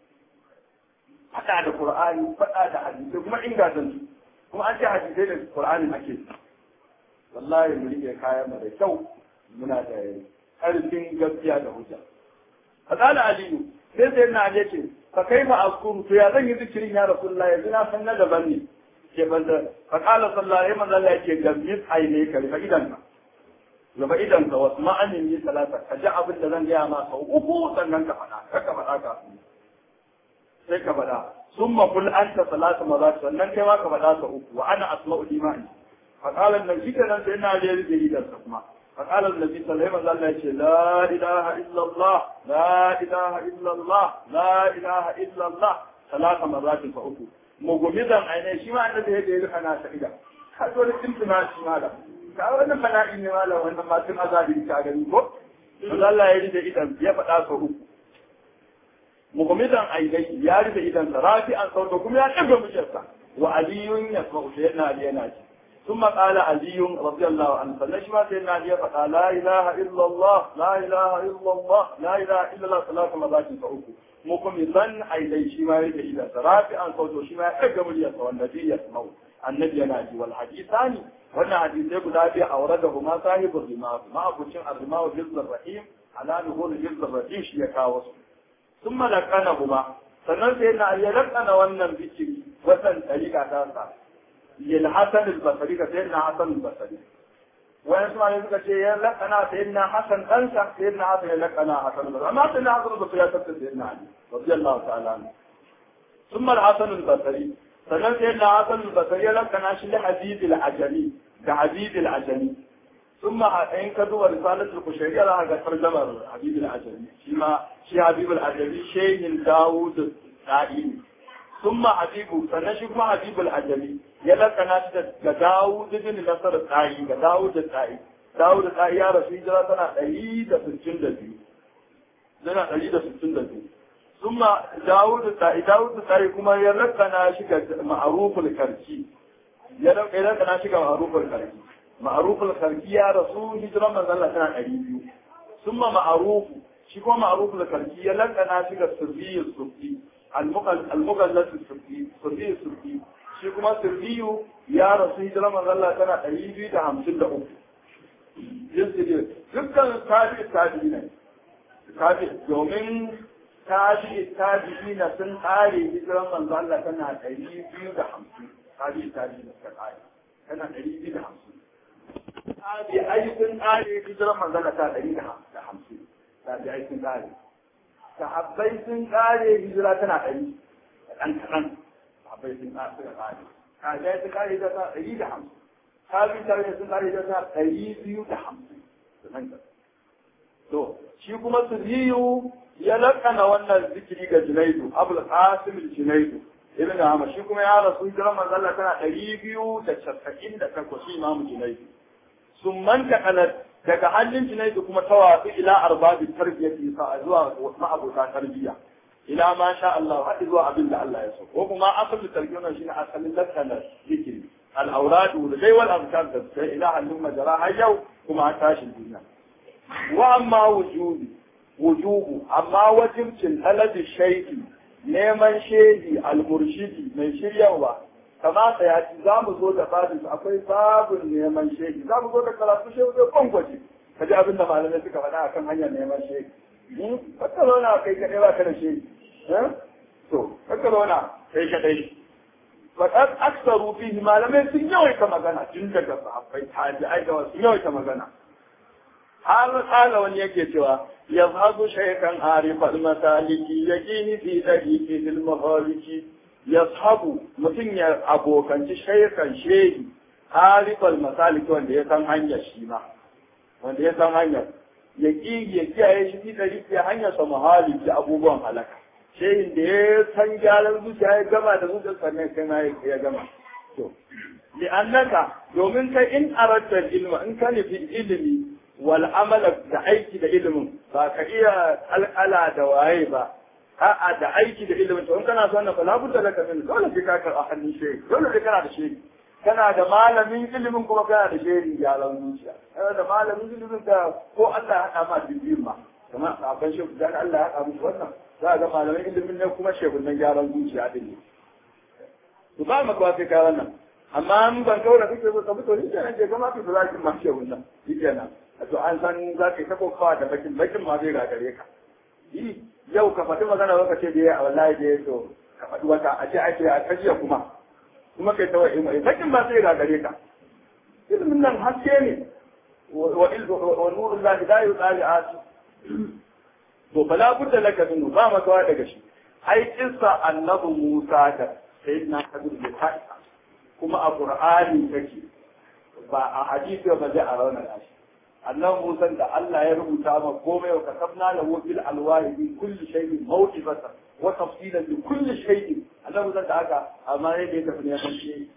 Speaker 1: faɗa da Qur'ani faɗa da hadisi kuma ingantattu kuma an ce hadisi da Qur'ani ake wallahi mu rike kayan mu da kyau muna da ƙarfin gaskiya da hujja fadala aliyu sai sai na je ce fa kaifa azkuru to ya zan yi zikirin ya rasulullahi yanzu na san na daban ne ke banza fa qala sallallahu alaihi wasallam yake gamis aine ka rufe idan ka rufe idan ka wasu ma'anin yi salata ka ji abin da zan gaya ma sau uku sannan ka faɗa kar ka faɗa ka sai ka faɗa summa kul anta salatu mazat sannan kai ma ka faɗa sau uku wa ana asma'u limani fa qala annabi kenan sai na je rufe idan ka kuma فقال النبي صلى الله عليه وسلم لا إله إلا الله لا إله إلا الله لا إله إلا الله ثلاث مرات فأتوا مغمضا عينيه شما النبي هيك يقول أنا سعيدا هذا ولا كنت ما شمالا كأو أنا فنا إني مالا وأنا ما تم أزادي كأجل بو فقال الله يريد إذا يفتح فأتوا مغمضا عينيه يريد إذا رافعا صوتكم يا نبي مجلسا وعلي يسمع سيدنا علي ناجي ثم قال علي رضي الله عنه فنجمع سيدنا علي فقال لا إله إلا الله لا إله إلا الله لا إله إلا الله ثلاث مرات فأكو مقمصا أي شيء ما يدعي إلى رافعا صوته شيء ما يقبل يسمع والنبي يسمع النبي ينادي والحديث ثاني وانا حديث يقول هذه أوردهما صاحب الرماء ما أقول شيء الرماء والجزء الرحيم على نقول الجزء الرحيم شيء كاوس ثم لكنهما sannan sai na ya lakana wannan bikiri wannan tarika ta sa lil hasan al-basri ka sai na hasan al-basri wani su ne suka ce ya lakana sai na hasan dan sa sai na hasan ya lakana hasan al-basri amma sai na hasan al-basri ya tabbata sai na ali radiyallahu ta'ala anhu thumma al-hasan al-basri sannan sai na hasan al-basri ya lakana shi li hadid al-ajami da hadid al-ajami ثم إن كدوا رسالة القشيرية لها ترجمة حبيب العجمي شما شي حبيب العجمي شيء داود الطائي ثم حبيب سنشوف ما حبيب العجمي يلا كناشد داود بن نصر الطائي داود الطائي داود الطائي يا رسول الله سنة عيد ستين دبي سنة عيد ستين دبي ثم داود الطائي داود الطائي كما يلا كناشد معروف الكرشي يلا يلا كناشد معروف الكرشي معروف الخلقي يا رسول هجرة من الله سنة قريب ثم معروف شكو معروف الخلقي لك أنا شكو السربي السربي المغلس السربي السربي السربي شكو ما سربي يا رسول هجرة من الله سنة قريب تهم سنة جنسي ذكا تابع التابعين تابع يومين تابع التابعين سنة قاري هجرة من الله سنة قريب تهم تابع التابعين سنة قريب تهم Tabi aikin ƙare hijirar manzana ta ɗari da hamsin. Tabi aikin ƙare. Sahabbai sun ƙare hijira tana ɗari da ɗan kaɗan. Sahabbai sun ƙare. Tabi sun ƙare hijira tana ɗari da hamsin. Tabi tabi sun ƙare hijira tana ɗari biyu da hamsin. Da ɗan kaɗan. To, shi kuma su biyu ya laƙana wannan zikiri ga Junaidu, Abul Qasim Junaidu. Ibn Ahmad shi kuma ya rasu hijirar manzana tana ɗari biyu da casa'in da takwas shi Imamu Junaidu. sun manta kanar daga hannun junaidu kuma ta watsu ila arbabi tarbiyyati sa zuwa ma'abuta tarbiyya ila ma sha Allah har zuwa abin da Allah ya so ko kuma asalin tarbiyyar shine asalin lakanar zikiri al-awradu da dai wal azkar da sai ila hannun majara har yau kuma har tashin duniya wa amma wujubi wujubu amma wajibcin talabi shaykhi neman shehi al-murshidi mai shiryawa kamata ya ci za mu zo da babin akwai babin neman shehi za mu zo da karatu shehu zai kwangwace ka ji abin da malamai suka faɗa akan hanyar neman shehi kakka zauna kai kaɗai ba ka da shehi to kakka zauna kai kaɗai faɗar aksaru fihi malamai sun yawaita magana tun daga sahabbai tabi'ai da wasu yawaita magana har tsala wani yake cewa ya zagu shaikan arifal masaliki yaqini fi tariqi fil mahaliki yashabu mutum ya abokanci shaikan shehi harifal masaliki wanda ya san hanyar shi ma wanda ya san hanyar ya ki ya kiyaye shi da rike hanyar sa mahaliki abubuwan halaka shehin da ya san gyaran zuciya ya gama da zuciyar sannan kai ma ya gama to li annaka domin kai in aratta ilma in ka nufi ilimi wal amala da aiki da ilimin ba ka iya al'ala da waye ba a'a da aiki da ilimin to in kana son na fala budda laka min dole sai ka karɓa hannun shehi dole sai kana da shehi kana da malamin ilimin kuma kana da shehi gyaran zuciya kana da malamin ilimin da ko Allah ya haɗa ma bibiyun ma kamar abin shehu da Allah ya haɗa musu wannan za ga malamin ilimin ne kuma shehu nan gyaran zuciya din ne to ba mu kwa sai ka wannan amma in ban kaura kake so ka fito ni kenan je gama ka za ki ma shehu nan shi kenan to an san za ka yi ta kokawa da bakin bakin ma zai gagare ka yau ka faɗi magana waka ce da ya a wallahi da ya so ka faɗi wata a ce ake a tajiya kuma kuma kai ta wa'in wa'in bakin ba sai gagare ka ilimin nan haske ne wa nurun lahi la yi tsari a su to bala budda laka minu ba makawa daga shi ai kissa annabi Musa da sayyidina Kabir da Ta'isa kuma a Qur'ani take ba a hadisi ba zai a rauna shi annabi Musa da Allah ya rubuta ma komai wa kasabna lahu fil alwahi min kulli shay'in mawqifatan wa tafsilan li kulli shay'in annabi Musa da haka amma ne da ya tafi ne kan shi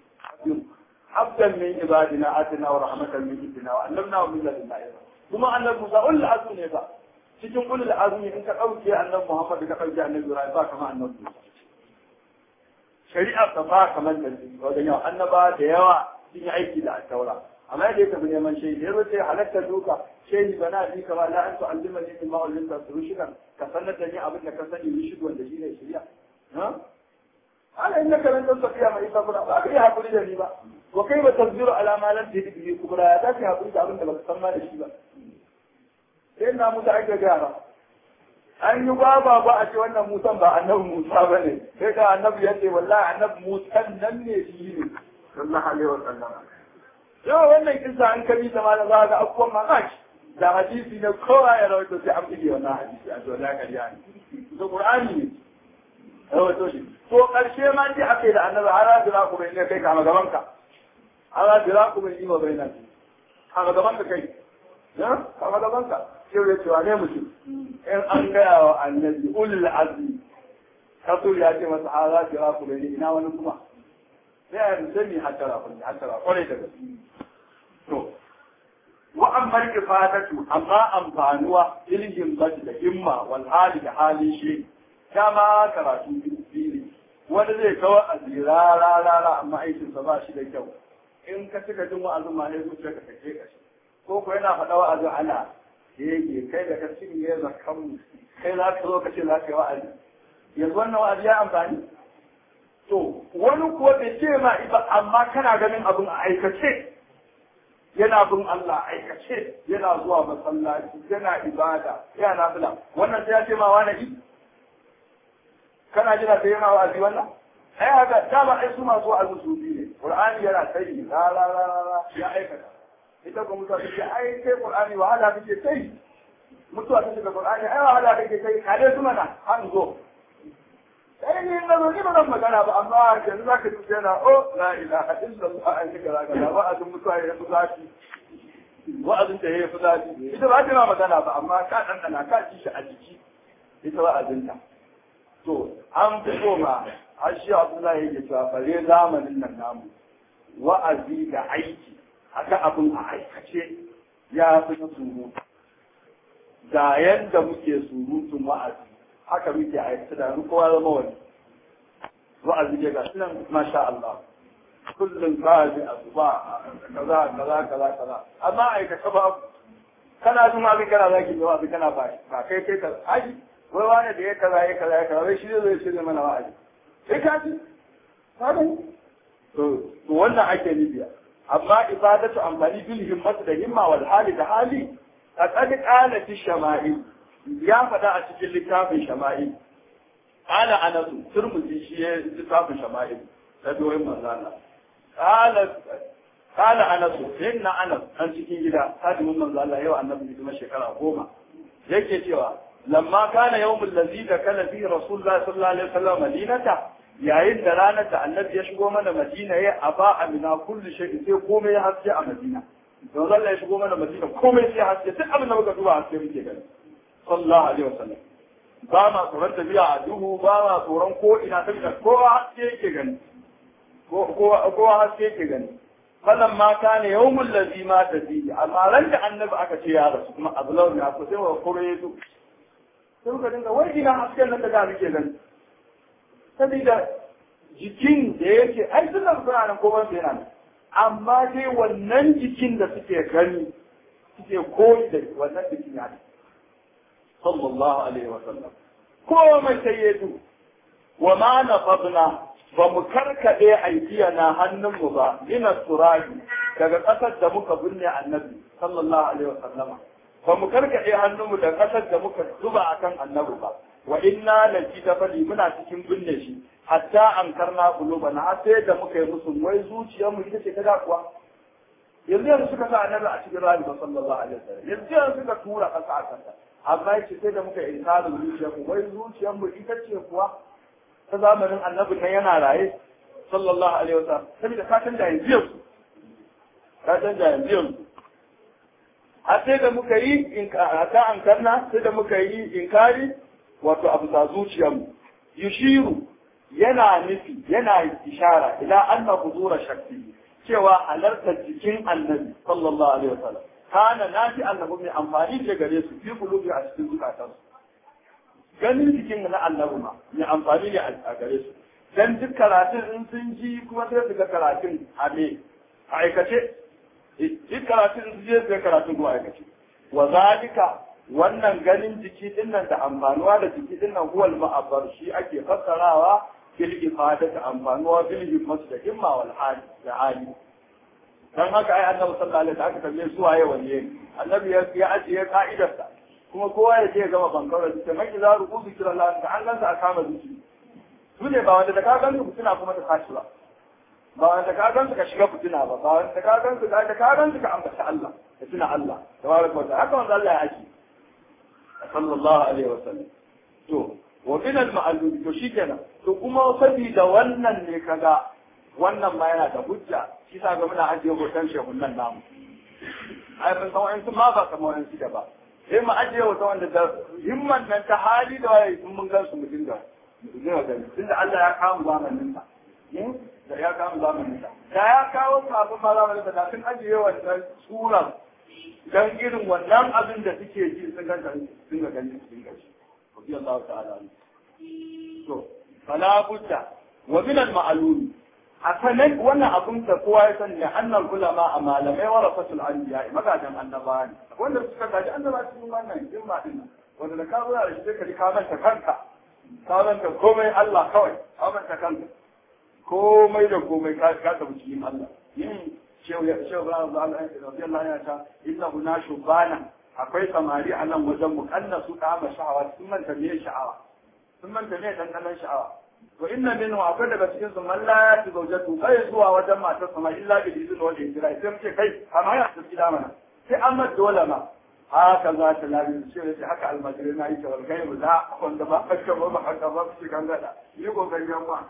Speaker 1: abdan min ibadina atina wa rahmatan min indina wa allamna min ladunna ilma kuma annabi Musa ulul azmi ne ba cikin ulul azmi in ka dauke annabi Muhammad ka dauke annabi Ibrahim ba kamar annabi Musa shari'a ta ba kamar da wajen yau annaba da yawa sun yi aiki da taura amma yadda ya tafi neman shehi ya zo sai halatta duka shehi bana bi kama la an tu'allima ni ma ulil tasrushikan ka sanar da ni abin da ka sani rushid wanda shi ne shari'a ha ana inna ka lan tafiya mai sabra ba ka yi hakuri da ni ba wa kai ba tasbiru ala ma lam tajid bi kubra ya ta hakuri da abin da baka san ma da shi ba sai na mutu aka gyara an yi baba ba a ce wannan musan ba annabi musa ba ne sai ka annabi ya ce wallahi annabi musan nan ne shi ne sallallahu alaihi wa sallam yau wannan kisa an kabi ta ma da za ga abubuwan mamaki da hadisi ne kowa ya rawaito sai an bige wannan hadisi a to da kariya ne to qur'ani ne rawaito shi to karshe ma ji ake da annabi har da ku bai ne kai kama gaban ka har da ku bai yi wa bai nan kama gaban ka kai ya kama gaban ka sai ya ce wa ne mutum in an gaya wa annabi ulul azmi kasul ya ce masa har da ku bai ina wani kuma sai ya sani hatara kun hatara kwarai da gaske to wa amma kifadatu amma amfanuwa ilhin bati da himma wal hali da halin shi kama karatu biyu wanda zai kawo a zira rara amma aikinsa ba shi da kyau in ka cika jin wa'azin ma ne zuciya ka kake kashi ko ko yana faɗa wa'azin ana yake kai da ka cinye zakan kai za ka zo ka ce za ka yi wa'azi yanzu wannan wa'azi ya amfani to wani kuwa bai ce ma ba amma kana ganin abin a aikace yana bin Allah aikace yana zuwa masallaci yana ibada yana nafila wannan sai ya ce ma wani kana jira sai yana wa'azi wannan ai haka dama ai su masu wa'azi su biyu ne qur'ani yana sai la la la la ya aikata ita ko mutuwa take ai kai qur'ani wahala kake kai mutuwa take da qur'ani ai wahala kake kai kale su mana an zo sai ni na zo ni ba zan magana ba amma yanzu zaka ji yana oh la ilaha illallah an kika zaka da wa'azin mutuwa ya fi zafi wa'azin da ya fi zafi ita ba ta magana ba amma ka dandana ka ci shi a jiki ita wa'azinta to an fi goma har shi Abdullahi yake cewa bare zamanin nan namu wa'azi da aiki haka abin a aikace ya fi na surutu da yadda muke surutun wa'azi haka muke aikace da mu kowa zama wani wa'azi ne ga sunan masha Allah kullum kaji asuba kaza kaza kaza kaza amma aikace ba kana jin abin kana zaki yi abin kana ba ba kai kai ka aji wai wani da ya kaza ya kaza ya kaza wai shi zai shirya mana wa'azi sai ka ji sabon to to wannan ake nufi amma ibadatu amfani bil himmatu da himma wal hali da hali qad qala fi shama'il ya fada a cikin littafin shama'il qala anas turmuzi shi ya littafin shama'il da doyin manzana qala qala anas inna anas an cikin gida hadimin manzana yau annabi kuma shekara goma yake cewa lamma kana yawmul ladhi dakala fi rasulullah sallallahu alaihi wasallam madinata yayin da ranar da annabi ya shigo mana madina ya aba amina kullu shay sai komai ya haske a madina don Allah ya shigo mana madina komai sai haske duk abin da muka duba haske muke gani sallallahu alaihi wasallam ba ma tsoron tafiya a duhu ba ma tsoron ko ina tafiya kowa haske yake gani kowa haske yake gani falan ma kana yawmul ladhi ma tafi amma ran da annabi aka ce ya rasu kuma azlaw ne ko sai wa kore su sai muka dinga wai ina hasken nan da da muke gani saboda jikin da yake ai suna suna nan kowa sai yana amma dai wannan jikin da suke gani suke koyi da wannan jikin ya sallallahu alaihi wa sallam ko mai sayyadu wa ma nafadna ba mu karkade aidiya na hannunmu ba ina turabi daga kasar da muka binne annabi sallallahu alaihi wa sallama ba mu karkade hannunmu da kasar da muka zuba akan annabi ba wa inna laki da fali muna cikin binne shi hatta an karna qulubana har sai da muka yi musu wai zuciyar mu ita ce ta kuwa yanzu yanzu suka sa annabi a cikin rani sallallahu alaihi wasallam yanzu yanzu suka tura kasa a kanta amma yace sai da muka yi tsarin zuciyar mu wai zuciyar mu ita ce kuwa ta zamanin annabi nan yana raye sallallahu alaihi wasallam saboda ka canja yanzu yanzu ka canja yanzu yanzu har sai da muka yi in ka an karna sai da muka yi inkari wato abu ta zuciyarmu yushiru yana nufi yana ishara ila anna huzura shakti cewa halartar jikin annabi sallallahu alaihi wasallam kana nafi annabi mai amfani ce gare su fi kulubi a cikin zukatansu ganin jikin na annabi ma mai amfani ne a gare su dan duk karatun in sun ji kuma sai su ga karatun a me a aikace duk karatun zai zai karatun kuma aikace wa zalika wannan ganin jiki dinnan da amfanuwa da jiki dinnan huwal ma'abar shi ake fassarawa bil ifadati amfanuwa bil himmat da himma wal hali da hali dan haka ai annabi sallallahu alaihi wasallam aka tambaye su waye wanne annabi ya ajiye ka'idarsa kuma kowa ya je gama bankawar da mai za rubu zikir Allah da an gansa a kama zuci su ne ba wanda da ka gansu fitina kuma ta tashi ba ba wanda ka gansu ka shiga fitina ba ba wanda ka gansu ka da ka gansu ka ambata Allah da tuna Allah tabaraka wa ta'ala haka wanda Allah ya aji sallallahu alaihi wasallam to wa min al ma'lum to shikenan to kuma sabida wannan ne kaga wannan ma yana da hujja shi sa ga muna ajiye hoton shehun nan namu ai ban san wa'in su ma ba kamar wa'in su da ba sai mu ajiye wata wanda da himman nan ta hali da waye sun mun gan su mu dinga mu dinga gani tunda Allah ya kawo zamanin sa da ya kawo zamanin sa da ya kawo kafin ma zamanin sa da sun ajiye wannan suran dan irin wannan abin da suke ji sun ganta sun ga gani sun ga shi rabbi Allah ta'ala to fala budda wa min al ma'lum hasanan wannan abun da kowa ya sani annal ulama a malamai warasatul anbiya magadan annabawa ne wanda suka gaji annabawa cikin wannan jimma din wanda da ka zo da shi ka ka manta kanka ka manta komai Allah kawai ka manta kanka komai da komai ka ka tafi cikin Allah yin shehu ya shehu Allah radiyallahu anhu ta inna huna shubana akwai samari a nan wajen mukannasu ta ma sha'awa sun manta me sha'awa sun manta me dandanan sha'awa wa inna minhu akwai daga cikin su man la yati zawjatu kai zuwa wajen matar sama illa bi izinin wanda ya kira sai muke kai amma ya tafi gida mana sai an ma dole ma haka za ta labi shi ne haka almajirai na yi ta wal kai da wanda ba haka ba ba haka ba shi kan gada ni ko ga yamma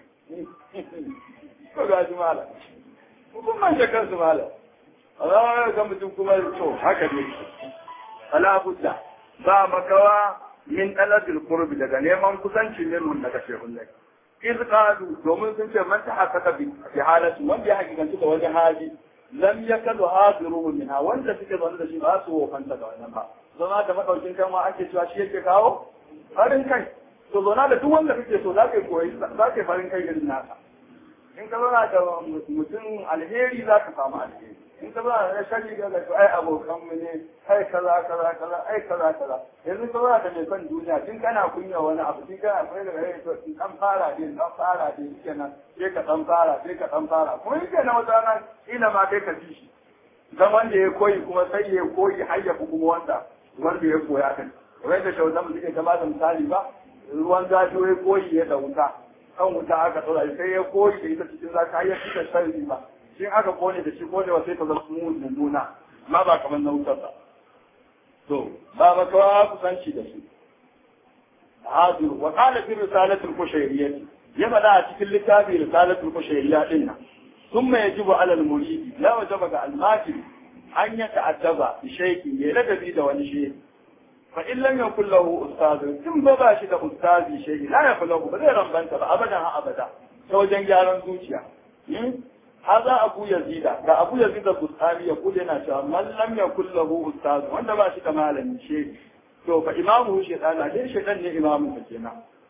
Speaker 1: ko ga ji mala kun man da kansu mala Allah ga mutum kuma to haka ne ala budda ba makawa min talabil qurbi daga neman kusanci ne mun daga shehun lai iz qalu domin sun ce man tahaqqaqa bi halati wanda ya hakikanci da wani hali lam yakadu hadiruhu minha wanda suke zaune da shi ba su wofanta da wannan ba zama da madaukin kan ma ake cewa shi yake kawo farin kai to zona da duk wanda kake so zaka koyi zaka farin kai irin nasa in ka zauna da mutum alheri zaka samu alheri in ka zauna da shari ga to ai abokan mu ne ai kaza kaza kaza ai kaza kaza yanzu ka zauna da mai son duniya tun kana kunya wani abu tun kana kai da rai to in dan fara din dan fara din kenan sai ka dan fara sai ka dan fara kuma yake na wata nan ina ma kai ka ji shi dan wanda ya koyi kuma sai ya koyi har ya kuma wanda wanda ya koya kan wai da shaudan mu suke gaba da misali ba ruwan zafi ya koyi ya da wuta kan wuta aka tsora sai ya koyi da ita cikin zaka har ya fita sharri ba shi aka kone da shi kone wa sai ta zama mummuna ma ba kamar na wutar ba to ba ba kawa kusanci da su hadir wa qala fi risalatul kushayriyah ya fada a cikin littafin risalatul kushayriyah din nan thumma yajibu ala al muridi la wajaba ga al majid an ya ta'addaba bi shay'in ya ladabi da wani shay fa in lam yakul lahu ustad tun ba ba shi da ustazi shay la ya falahu ba zai rambanta ba abadan ha abada ta wajen gyaran zuciya هذا أبو يزيد ده أبو يزيد البستاني يقول لنا شاء من لم يكن له أستاذ وأنت ما شئت مالا من شيء تو فإمامه شيطان ليه شيطان إمامه فجنا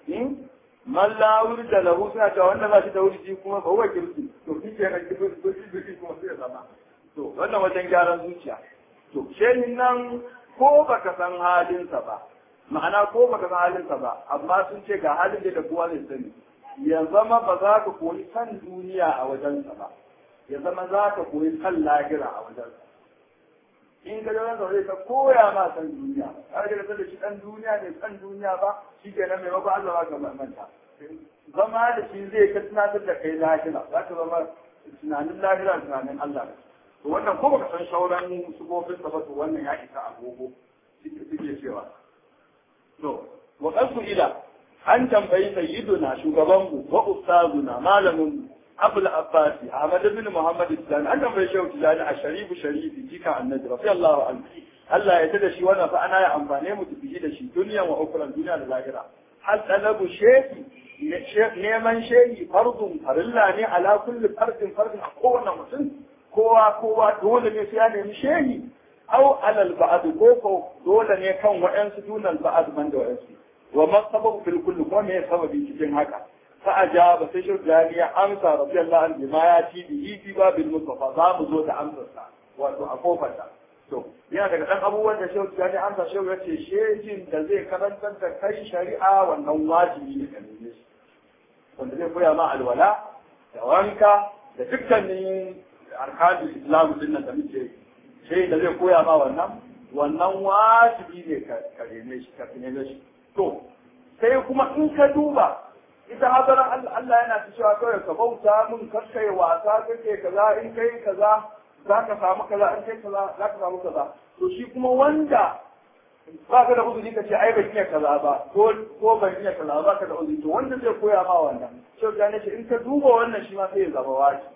Speaker 1: من لا ورد له سنة وأنت ما شئت ورد فيكم فهو كرسي تو في شيء كبير كبير فيكم في الزمان تو وأنا وجن جارن زوجيا تو شيء نن ko baka san halinsa ba ma'ana ko baka san halinsa ba amma sun ce ga halin da kowa zai sani ya zama ba za ka koyi san duniya a wajensa ba ya zama za ka koyi kan lahira a wajensa in ka zama zaune ka koya ma san duniya har da da shi dan duniya ne san duniya ba shi ke nan maimakon Allah ka manta zama da shi zai ka tunatar da kai lahira za ka zama tunanin lahira tunanin Allah to wannan ko baka san shauran sufofin sa ba to wannan ya isa agogo suke cewa to wa qasu ila an tambayi sayyiduna shugabanmu wa ustazuna malamin abul abbasi ahmad bin muhammad islam an tambayi shehu tijani a sharifu sharifi jika annabi radiyallahu anhu Allah ya tada shi wannan fa ana ya amfane mu tafi da shi duniya wa ukran duniya da lahira hal talabu shehi neman shehi fardun farilla ne ala kulli fardin fardin a kowane mutum kowa kowa dole ne sai ya nemi shehi au alal ba'd ko ko dole ne kan wa'ansu dunal ba'd man da wa'ansu wa ma sababu fil kulli ko me sababi cikin haka fa ajaba sai shi gani ya amsa radiyallahu anhu ma ya ci bi fi babil mustafa za mu zo da amsarsa wato a kofarta to yana daga dan abubuwan da shehu gani amsa shehu ya ce shejin da zai karantar da kai shari'a wannan wajibi ne ka neme shi wanda zai koya ma alwala da wanka da dukkanin arkanin islam din nan da muke sai da zai koya ma wannan wannan wajibi ne ka neme shi ka neme shi to sai kuma in ka duba ita hadaran Allah yana cewa kawai ka bauta mun kakkai wasa kake kaza in kai kaza za ka samu kaza in kai kaza za ka samu kaza to shi kuma wanda ba ka da uzuri ka ce ai ban iya kaza ba ko ko ban iya kaza ba ka da uzuri to wanda zai koya ma wannan sai ga ne in ka duba wannan shi ma sai ya zama wajibi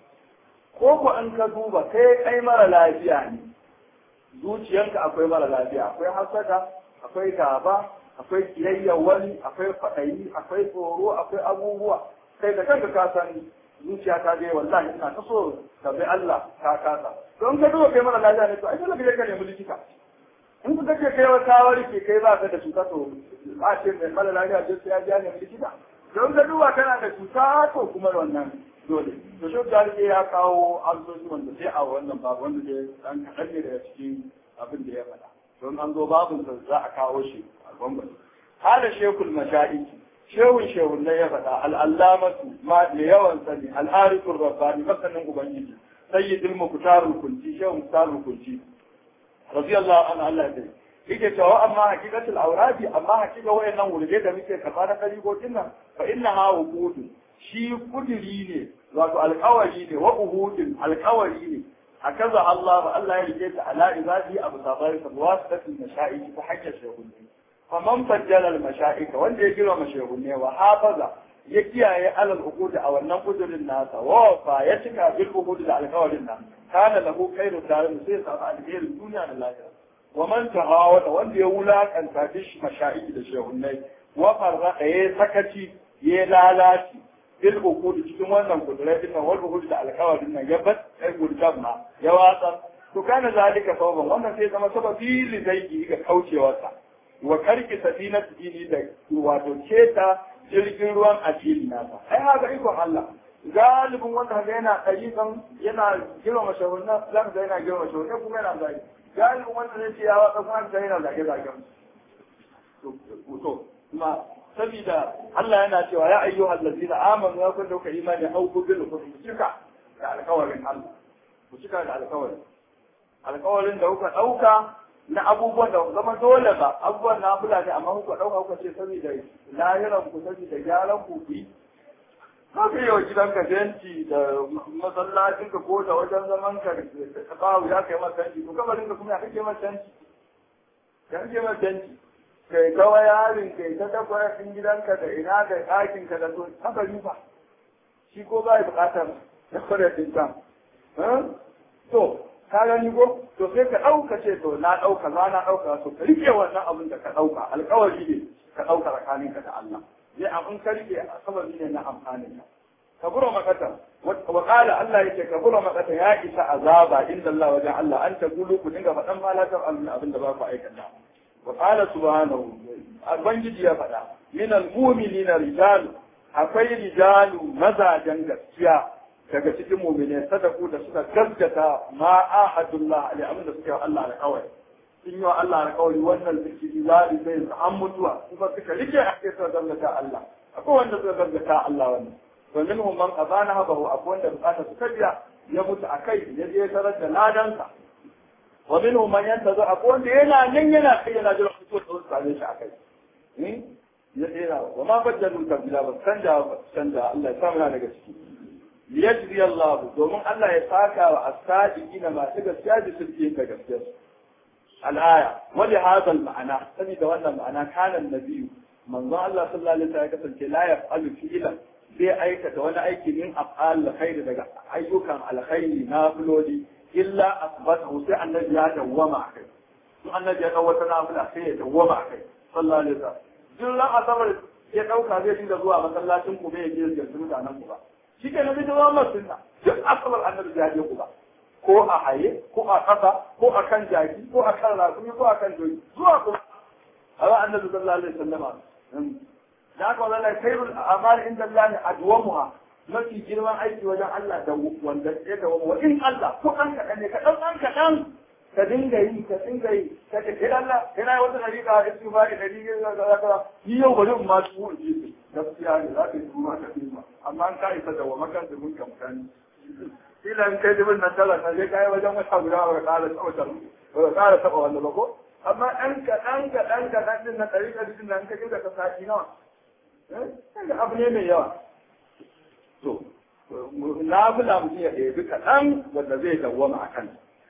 Speaker 1: ko ko in ka duba kai kai mara lafiya ne zuciyanka akwai mara lafiya akwai hasada akwai gaba akwai kiyayya wani akwai faɗayi akwai tsoro akwai abubuwa kai da kanka ka san zuciya ta je wallahi ina ta so ka bi Allah ka kasa don ka duba kai mara lafiya ne to ai dole ka nemi likita in ku kace kai wata wari ke kai ba ka da cuta to a ce mai mara lafiya ce sai ya ji ne likita don ka duba kana da cuta to kuma wannan dole to shi da ya kawo amsoshi wanda sai a wannan babu wanda dai dan kaɗan ne daga cikin abin da ya faɗa don an zo babin da za a kawo shi a gwamnati hala shekul mashaiki shehun shehun ya faɗa al'allamatu ma da yawan sani al'arifin rabbani masanin ubangiji sayyidul muktarul kunci shehun muktarul kunci radiyallahu anhu Allah ya yake cewa amma hakikatul auradi amma hakika wayannan wurge da muke kafa na karigotin nan fa innaha wuqudun shi kudiri ne wato alƙawari ne wa uhudin alƙawari ne hakaza Allah ba Allah ya rike ta ala ibadi abu sabai ta wasatatul mashaiki ta hanyar shehunni faman fajjala al mashaika wanda ya girma shehunni wa hafaza ya kiyaye alal uqud a wannan kudurin nasa wa fa ya cika bil uqud da alƙawarin nan kana lahu khairu darin sai sa alherin duniya da lahira wa man tahawada wanda ya wulakanta bish mashaiki da shehunnai wa farraqa ya sakaci ya lalaci bil uqud cikin wannan kudurai din nan wal uqud da alƙawarin nan ya bat ai gurdan ma ya watsa to kana zalika sababan wannan sai zama sababi li zai ga kaucewarsa wa karki safinat dini da wato keta jirgin ruwan addini nasa ai haka ikon Allah galibin wanda haka yana ɗariƙan yana girma mashahurna za ka ga yana girma mashahurna kuma yana zagi galibin wanda zai ce ya watsa kuma ka yana zage-zagen to kuma saboda Allah yana cewa ya ayyu allazina amanu ya kun dauka imani hauku bil ku cika da alƙawarin Allah ku cika da alƙawarin alƙawarin da kuka dauka na abubuwan da zama dole ba abubuwan na bula ne amma kuka dauka kuka ce saboda lahiran ku saboda gyaran ku ku yi ka kai yau gidanka janci da masallacin ka ko da wajen zaman ka da kawo ya kai masa janci to kabarin ka kuma ya kake masa janci ya kake masa janci kai kawai yarin kai ta takwaya cikin gidanka da ina da ɗakin ka da to haka rufa shi ko ba ya buƙatar ya kware dinka to ka gani ko to sai ka ɗauka ce to na ɗauka za na ɗauka to ka rike wannan abin da ka ɗauka alƙawari ne ka ɗauka tsakaninka da Allah ya abin karfe a sababi ne na amfanin ka kabura makata wa qala Allah yake kabura makata ya isa azaba inda Allah wajen Allah an ta gulu ku dinga faɗan malatar abin da ba ku aikata wa qala subhanahu ubangiji ya faɗa min almu'minina rijal akwai rijalu mazajen gaskiya daga cikin mu'mine sadaku da suka gaskata ma ahadullah ali abin da suka yi Allah alƙawari sun yi wa Allah alƙawari wannan zikiri za su zai an mutuwa kuma suka rike a kai suka gaskata Allah akwai wanda suka gaskata Allah wannan to minhum man azana habahu akwai wanda bukata suka biya ya mutu akai ya je tarar da ladansa wa minhum man yantazu akwai wanda yana nan yana kai yana jira fito da wasu same shi akai ya tsira wa ma baddalu tabdila ba canja ba canja Allah ya samu na daga ciki liyajri Allah domin Allah ya saka wa as-sadiqina masu gaskiya da sulke ga gaskiya الآية ولهذا المعنى سمي wannan المعنى كان النبي من الله صلى الله عليه وسلم kasance la yaf'alu fi'lan sai aikata wani aiki min af'al alkhair daga ayyukan alkhairi na fulodi illa asbatahu sai annabi ya dawwama akai to annabi ya dawo ta nafila sai ya dawwama akai sallallahu alaihi wasallam duk ran asabar ya dauka zai dinga zuwa masallacin ku bai je ga mutanen ku ba shike nabi da wannan sunna duk asabar annabi ya je ku ba ko a haye ko a ƙasa ko a kan jaki ko a kan rakumi ko a kan doki zuwa kuma hawa annabi sallallahu alaihi wasallama da haka wallahi khairul a'mal inda Allah adwamuha mafi girman aiki wajen Allah da wanda ya dawo wa in Allah ko an kaɗan ne ka ɗan an kaɗan ka dinga yi ka dinga yi ka ce kai Allah ina yi wata dariƙa da su ba da dariƙa da ka yi yau bari in ma su ji gaskiya ne za ka yi kuma ka fi ma amma an ka isa da wa makan da mun kamfani kila in kai dubin nan tala na zai kai wajen wata guda ba ka ƙara taɓa ta ba ka ƙara taɓa wanda ba ko amma ɗan kaɗan kaɗan kaɗan din na dariƙa din nan ka kinga ka saki nawa eh abu ne mai yawa to na bula mutum ya ɗebi kaɗan wanda zai dawwama a kan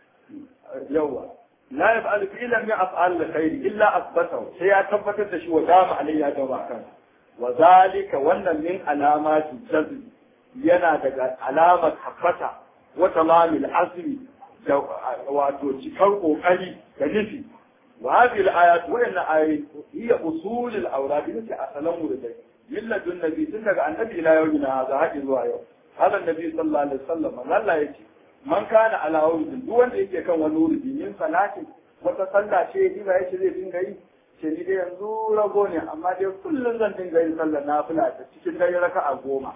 Speaker 1: yawa la ya fa'alu fi'lan min af'al al-khair illa asbatahu sai ya tabbatar da shi wa dama alayya da ba kan wa zalika wannan min alamati jazm yana daga alamar tabbata wa tamamil azmi da wato cikar kokari da nufi wa hadhihi al-ayat wa inna ayat hiya usul al-awrad lati asalan wuridai milladun nabi tun daga annabi ila yawmina hadha hadi zuwa yau hada annabi sallallahu alaihi wasallam Allah yace man kana ala wuridin duk wanda yake kan wani wuridi min salati wata sallah ce yi ba yace zai dinga yi ce ni dai yanzu rago ne amma dai kullun zan dinga yin sallar nafila ta cikin dare raka'a goma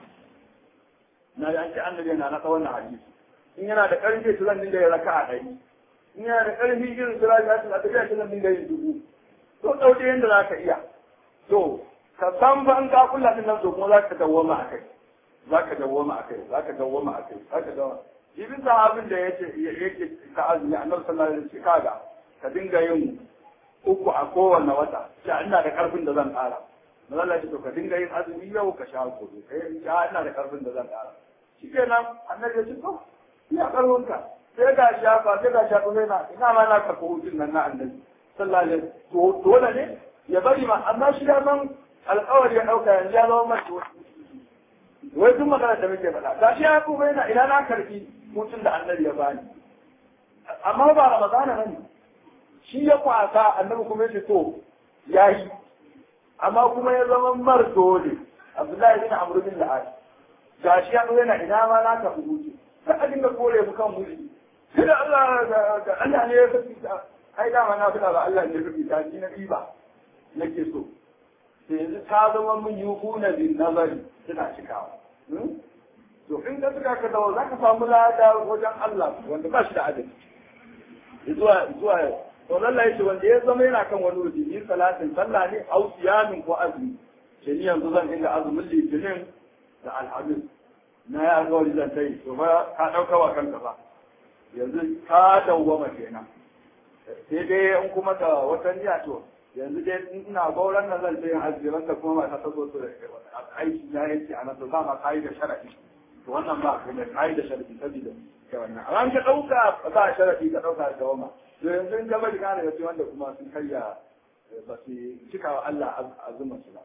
Speaker 1: na yi an ce annabi yana na wannan hadisi in yana da karfi to zan dinga yin raka'a ɗari in yana da karfi irin sura ya ce a tafiya zan dinga yin dubu to dauke yanda zaka iya to ka san ban ka kula din nan to kuma zaka dawoma akai zaka dawoma akai zaka dawoma akai zaka dawoma ibn sahabin da yace yake ka azumi annabi sallallahu alaihi wasallam kaga ka dinga yin uku a kowanne wata sai ina da karfin da zan ƙara manzo Allah ya ce to ka dinga yin azumi yau ka sha gobe kai ya ina da karfin da zan ƙara shikenan annabi ya ce to ya karwanka sai ga shafa sai ga shafa sai na ina ma na karɓi hutun nan na annabi sallallahu alaihi wasallam to dole ne ya bari ma amma shi da man alƙawari ya ɗauka yanzu ya zama mace wai duk magana da muke faɗa ga shi ya kuma yana ina na karɓi hutun da annabi ya bani amma ba ramadana bane shi ya kwasa annabi kuma yace to yayi amma kuma ya zama mar dole Abdullahi bin Amr bin al-As ga shi ya kuma yana ina ma na karɓi hutu sai a dinga kore mu kan mulki sai da Allah da Allah ne ya kafi ta ai da ma na fada ba Allah ne ya kafi ta ni na riba nake so sai yanzu ta zama mun yi huna bin nazari suna cikawa to in ka suka ka dawo za ka samu lada wajen Allah wanda ba shi da adadi zuwa zuwa to Allah yace wanda ya zama yana kan wani rubi yin salatin sallah ne au siyamin ko azumi ce ni yanzu zan dinga azumin litinin da alhamis na ya alƙawari zan tai to ba ka dauka wa kanka ba yanzu ka dawwama kenan sai dai in kuma ta wata niyya to yanzu dai ina gauran nan zan sayin azumi ta kuma ba ta so so aiki na yake a nan to za ma kai da sharadi to wannan ba kuma kai da sharadi saboda ke wannan amma ka dauka ba sharadi ka dauka da wama to yanzu in ka bari kana da wanda kuma sun karya ba su cika wa Allah azumin su ba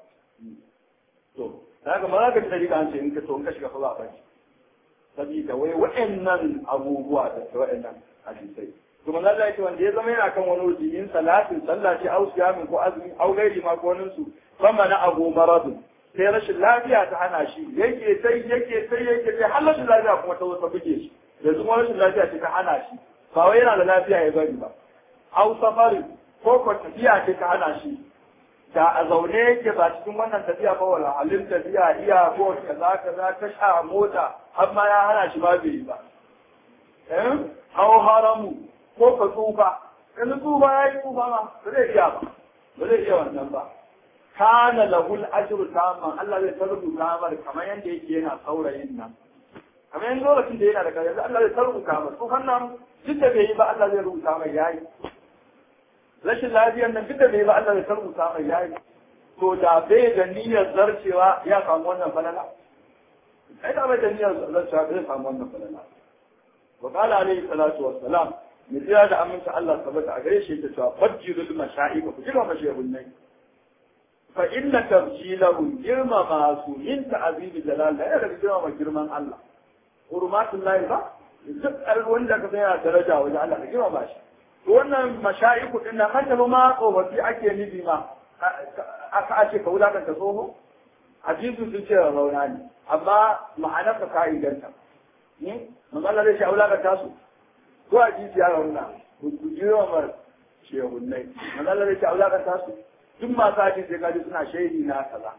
Speaker 1: to daga ma za ka tsari an ce in ka to in ka shiga fa ba ba saboda wai wa'annan abubuwa da wa'annan hadisai kuma Allah ya ce wanda ya zama yana kan wani wuce in salatin sallah ce au siyamin ko azumi au gairi ma ko wani su fama na abu maradun sai rashin lafiya ta hana shi yake sai yake sai yake sai har rashin lafiya kuma ta zo ta buge shi yanzu kuma rashin lafiya ce ta hana shi ba wai yana da lafiya ya bari ba au safari ko ko tafiya ce ta hana shi da a zaune yake ba cikin wannan tafiya ba wala halin tafiya iya ko kaza kaza ta sha mota har ma ya hana shi ba bai ba eh au haramu ko ka tsufa in tsufa ya yi tsufa ma ba zai iya ba ba zai iya wannan ba kana lahul ajru tamman Allah zai tarbu kamar kamar yanda yake yana saurayin nan kamar yanda lokacin da yana da kai Allah zai tarbu kamar tsufan nan duk da bai yi ba Allah zai rubuta mai yayi rashin lafiyar nan duk da bai yi ba Allah zai tarbuta mai yayi to da bai da niyyar zarcewa ya samu wannan falala ai da bai da niyyar zarcewa bai samu wannan falala wa qala alayhi salatu wassalam mutiya da aminta Allah tabbata a gare shi ta cewa fajjirul masha'iq ku jira mashayihun nan fa inna tabjilahu girma masu min ta'zim jalal la ya girma ma girman Allah hurumatul lahi ba duk wanda ka tsaya daraja wajen Allah ka girma ba shi to wannan masha'iq din nan kan tafi ma tsofaffi ake nufi ma aka ake ka wulakanta tsoho hadisi sun ce rauna ne amma ma'anar ka ka inganta ne magana da shi a wulakanta su ko a jiji ya rauna ku jiro mar shehunnai magana da shi a wulakanta su duk masu hadisi sai kaji suna shaidi na kaza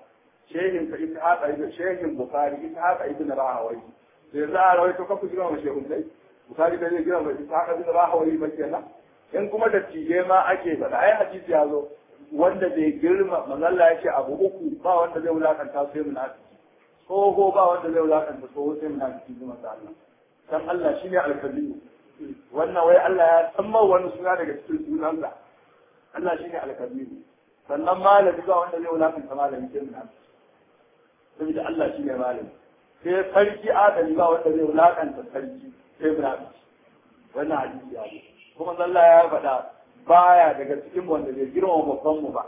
Speaker 1: shehin ka ita haka ita shehin bukari ita haka ibn rahawai sai za a rawaito ka ku girma shehun dai bukari da zai girma ita haka ibn rahawai ba kenan in kuma da tije ma ake faɗa ai hadisi ya zo wanda bai girma manzalla ya ce abu uku ba wanda zai wulakanta sai munafiki tsoho ba wanda zai wulakanta tsoho sai munafiki kuma sa Allah dan Allah shine alkabiru wannan wai Allah ya san ma wani suna daga cikin sunan Allah Allah shine alkabiru sannan malami ba wanda zai wulakanta malami sai munafiki saboda Allah shine malami sai sarki adali ba wanda zai wulakanta sarki sai munafiki wannan hadisi ya zo kuma Allah ya faɗa baya daga cikin wanda bai girma babban mu ba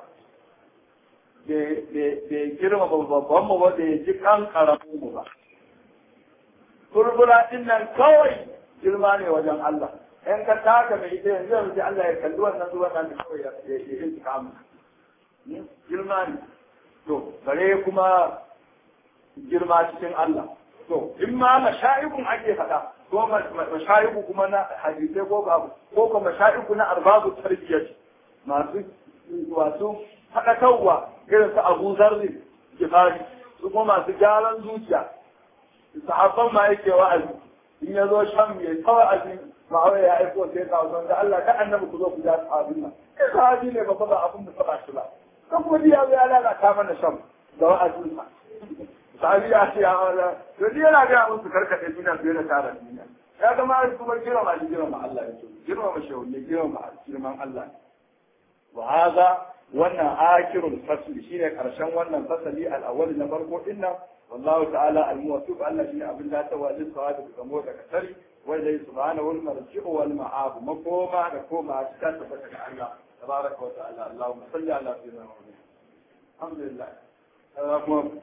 Speaker 1: bai girma babban mu ba da ya ji kan karamu mu ba turbula din nan kawai girma ne wajen Allah in ka taka mai ita yanzu yanzu Allah ya kalli wannan zuwa nan da kawai ya yi kamu girma ne to bare kuma girma cikin Allah to in ma mashayikun ake faɗa ko mashayiku kuma na hadisai ko babu ko kuma mashayiku na arbabu tarbiyyah masu wasu haɗakarwa irin su Abu Zarri Gifari su kuma masu gyaran zuciya sahabban ma yake wa'azi in ya zo shan mai kawai azi ma'awai ya aiko sai ka wasu da Allah ka annabi ku zo ku ja sahabin nan sai sahabi ne ba ba abin da saba shi ba kan kuma ya zo ya lalata mana shan da wa'azinsa sahabi ya ce ya wala to ni yana ga musu karkade duniya su yana tara duniya ya ga ma kuma kira ma kira ma Allah yake kira ma shawne kira ma kirman Allah wa hada wannan akirul fasl shine karshen wannan fasali al-awwal na farko dinna wallahu ta'ala al-muwaffiq Allah shine abin da ta wajin sawabi ga mu da kasari wa ilai subhanahu wal marji'u wal ma'ab makoma da koma ta tabbata ga Allah tabaraka wa ta'ala Allahumma salli ala sayyidina Muhammad alhamdulillah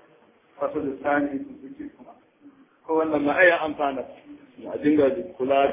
Speaker 1: fasal tsani su suke kuma ko wannan ma ai amfana a dinga kula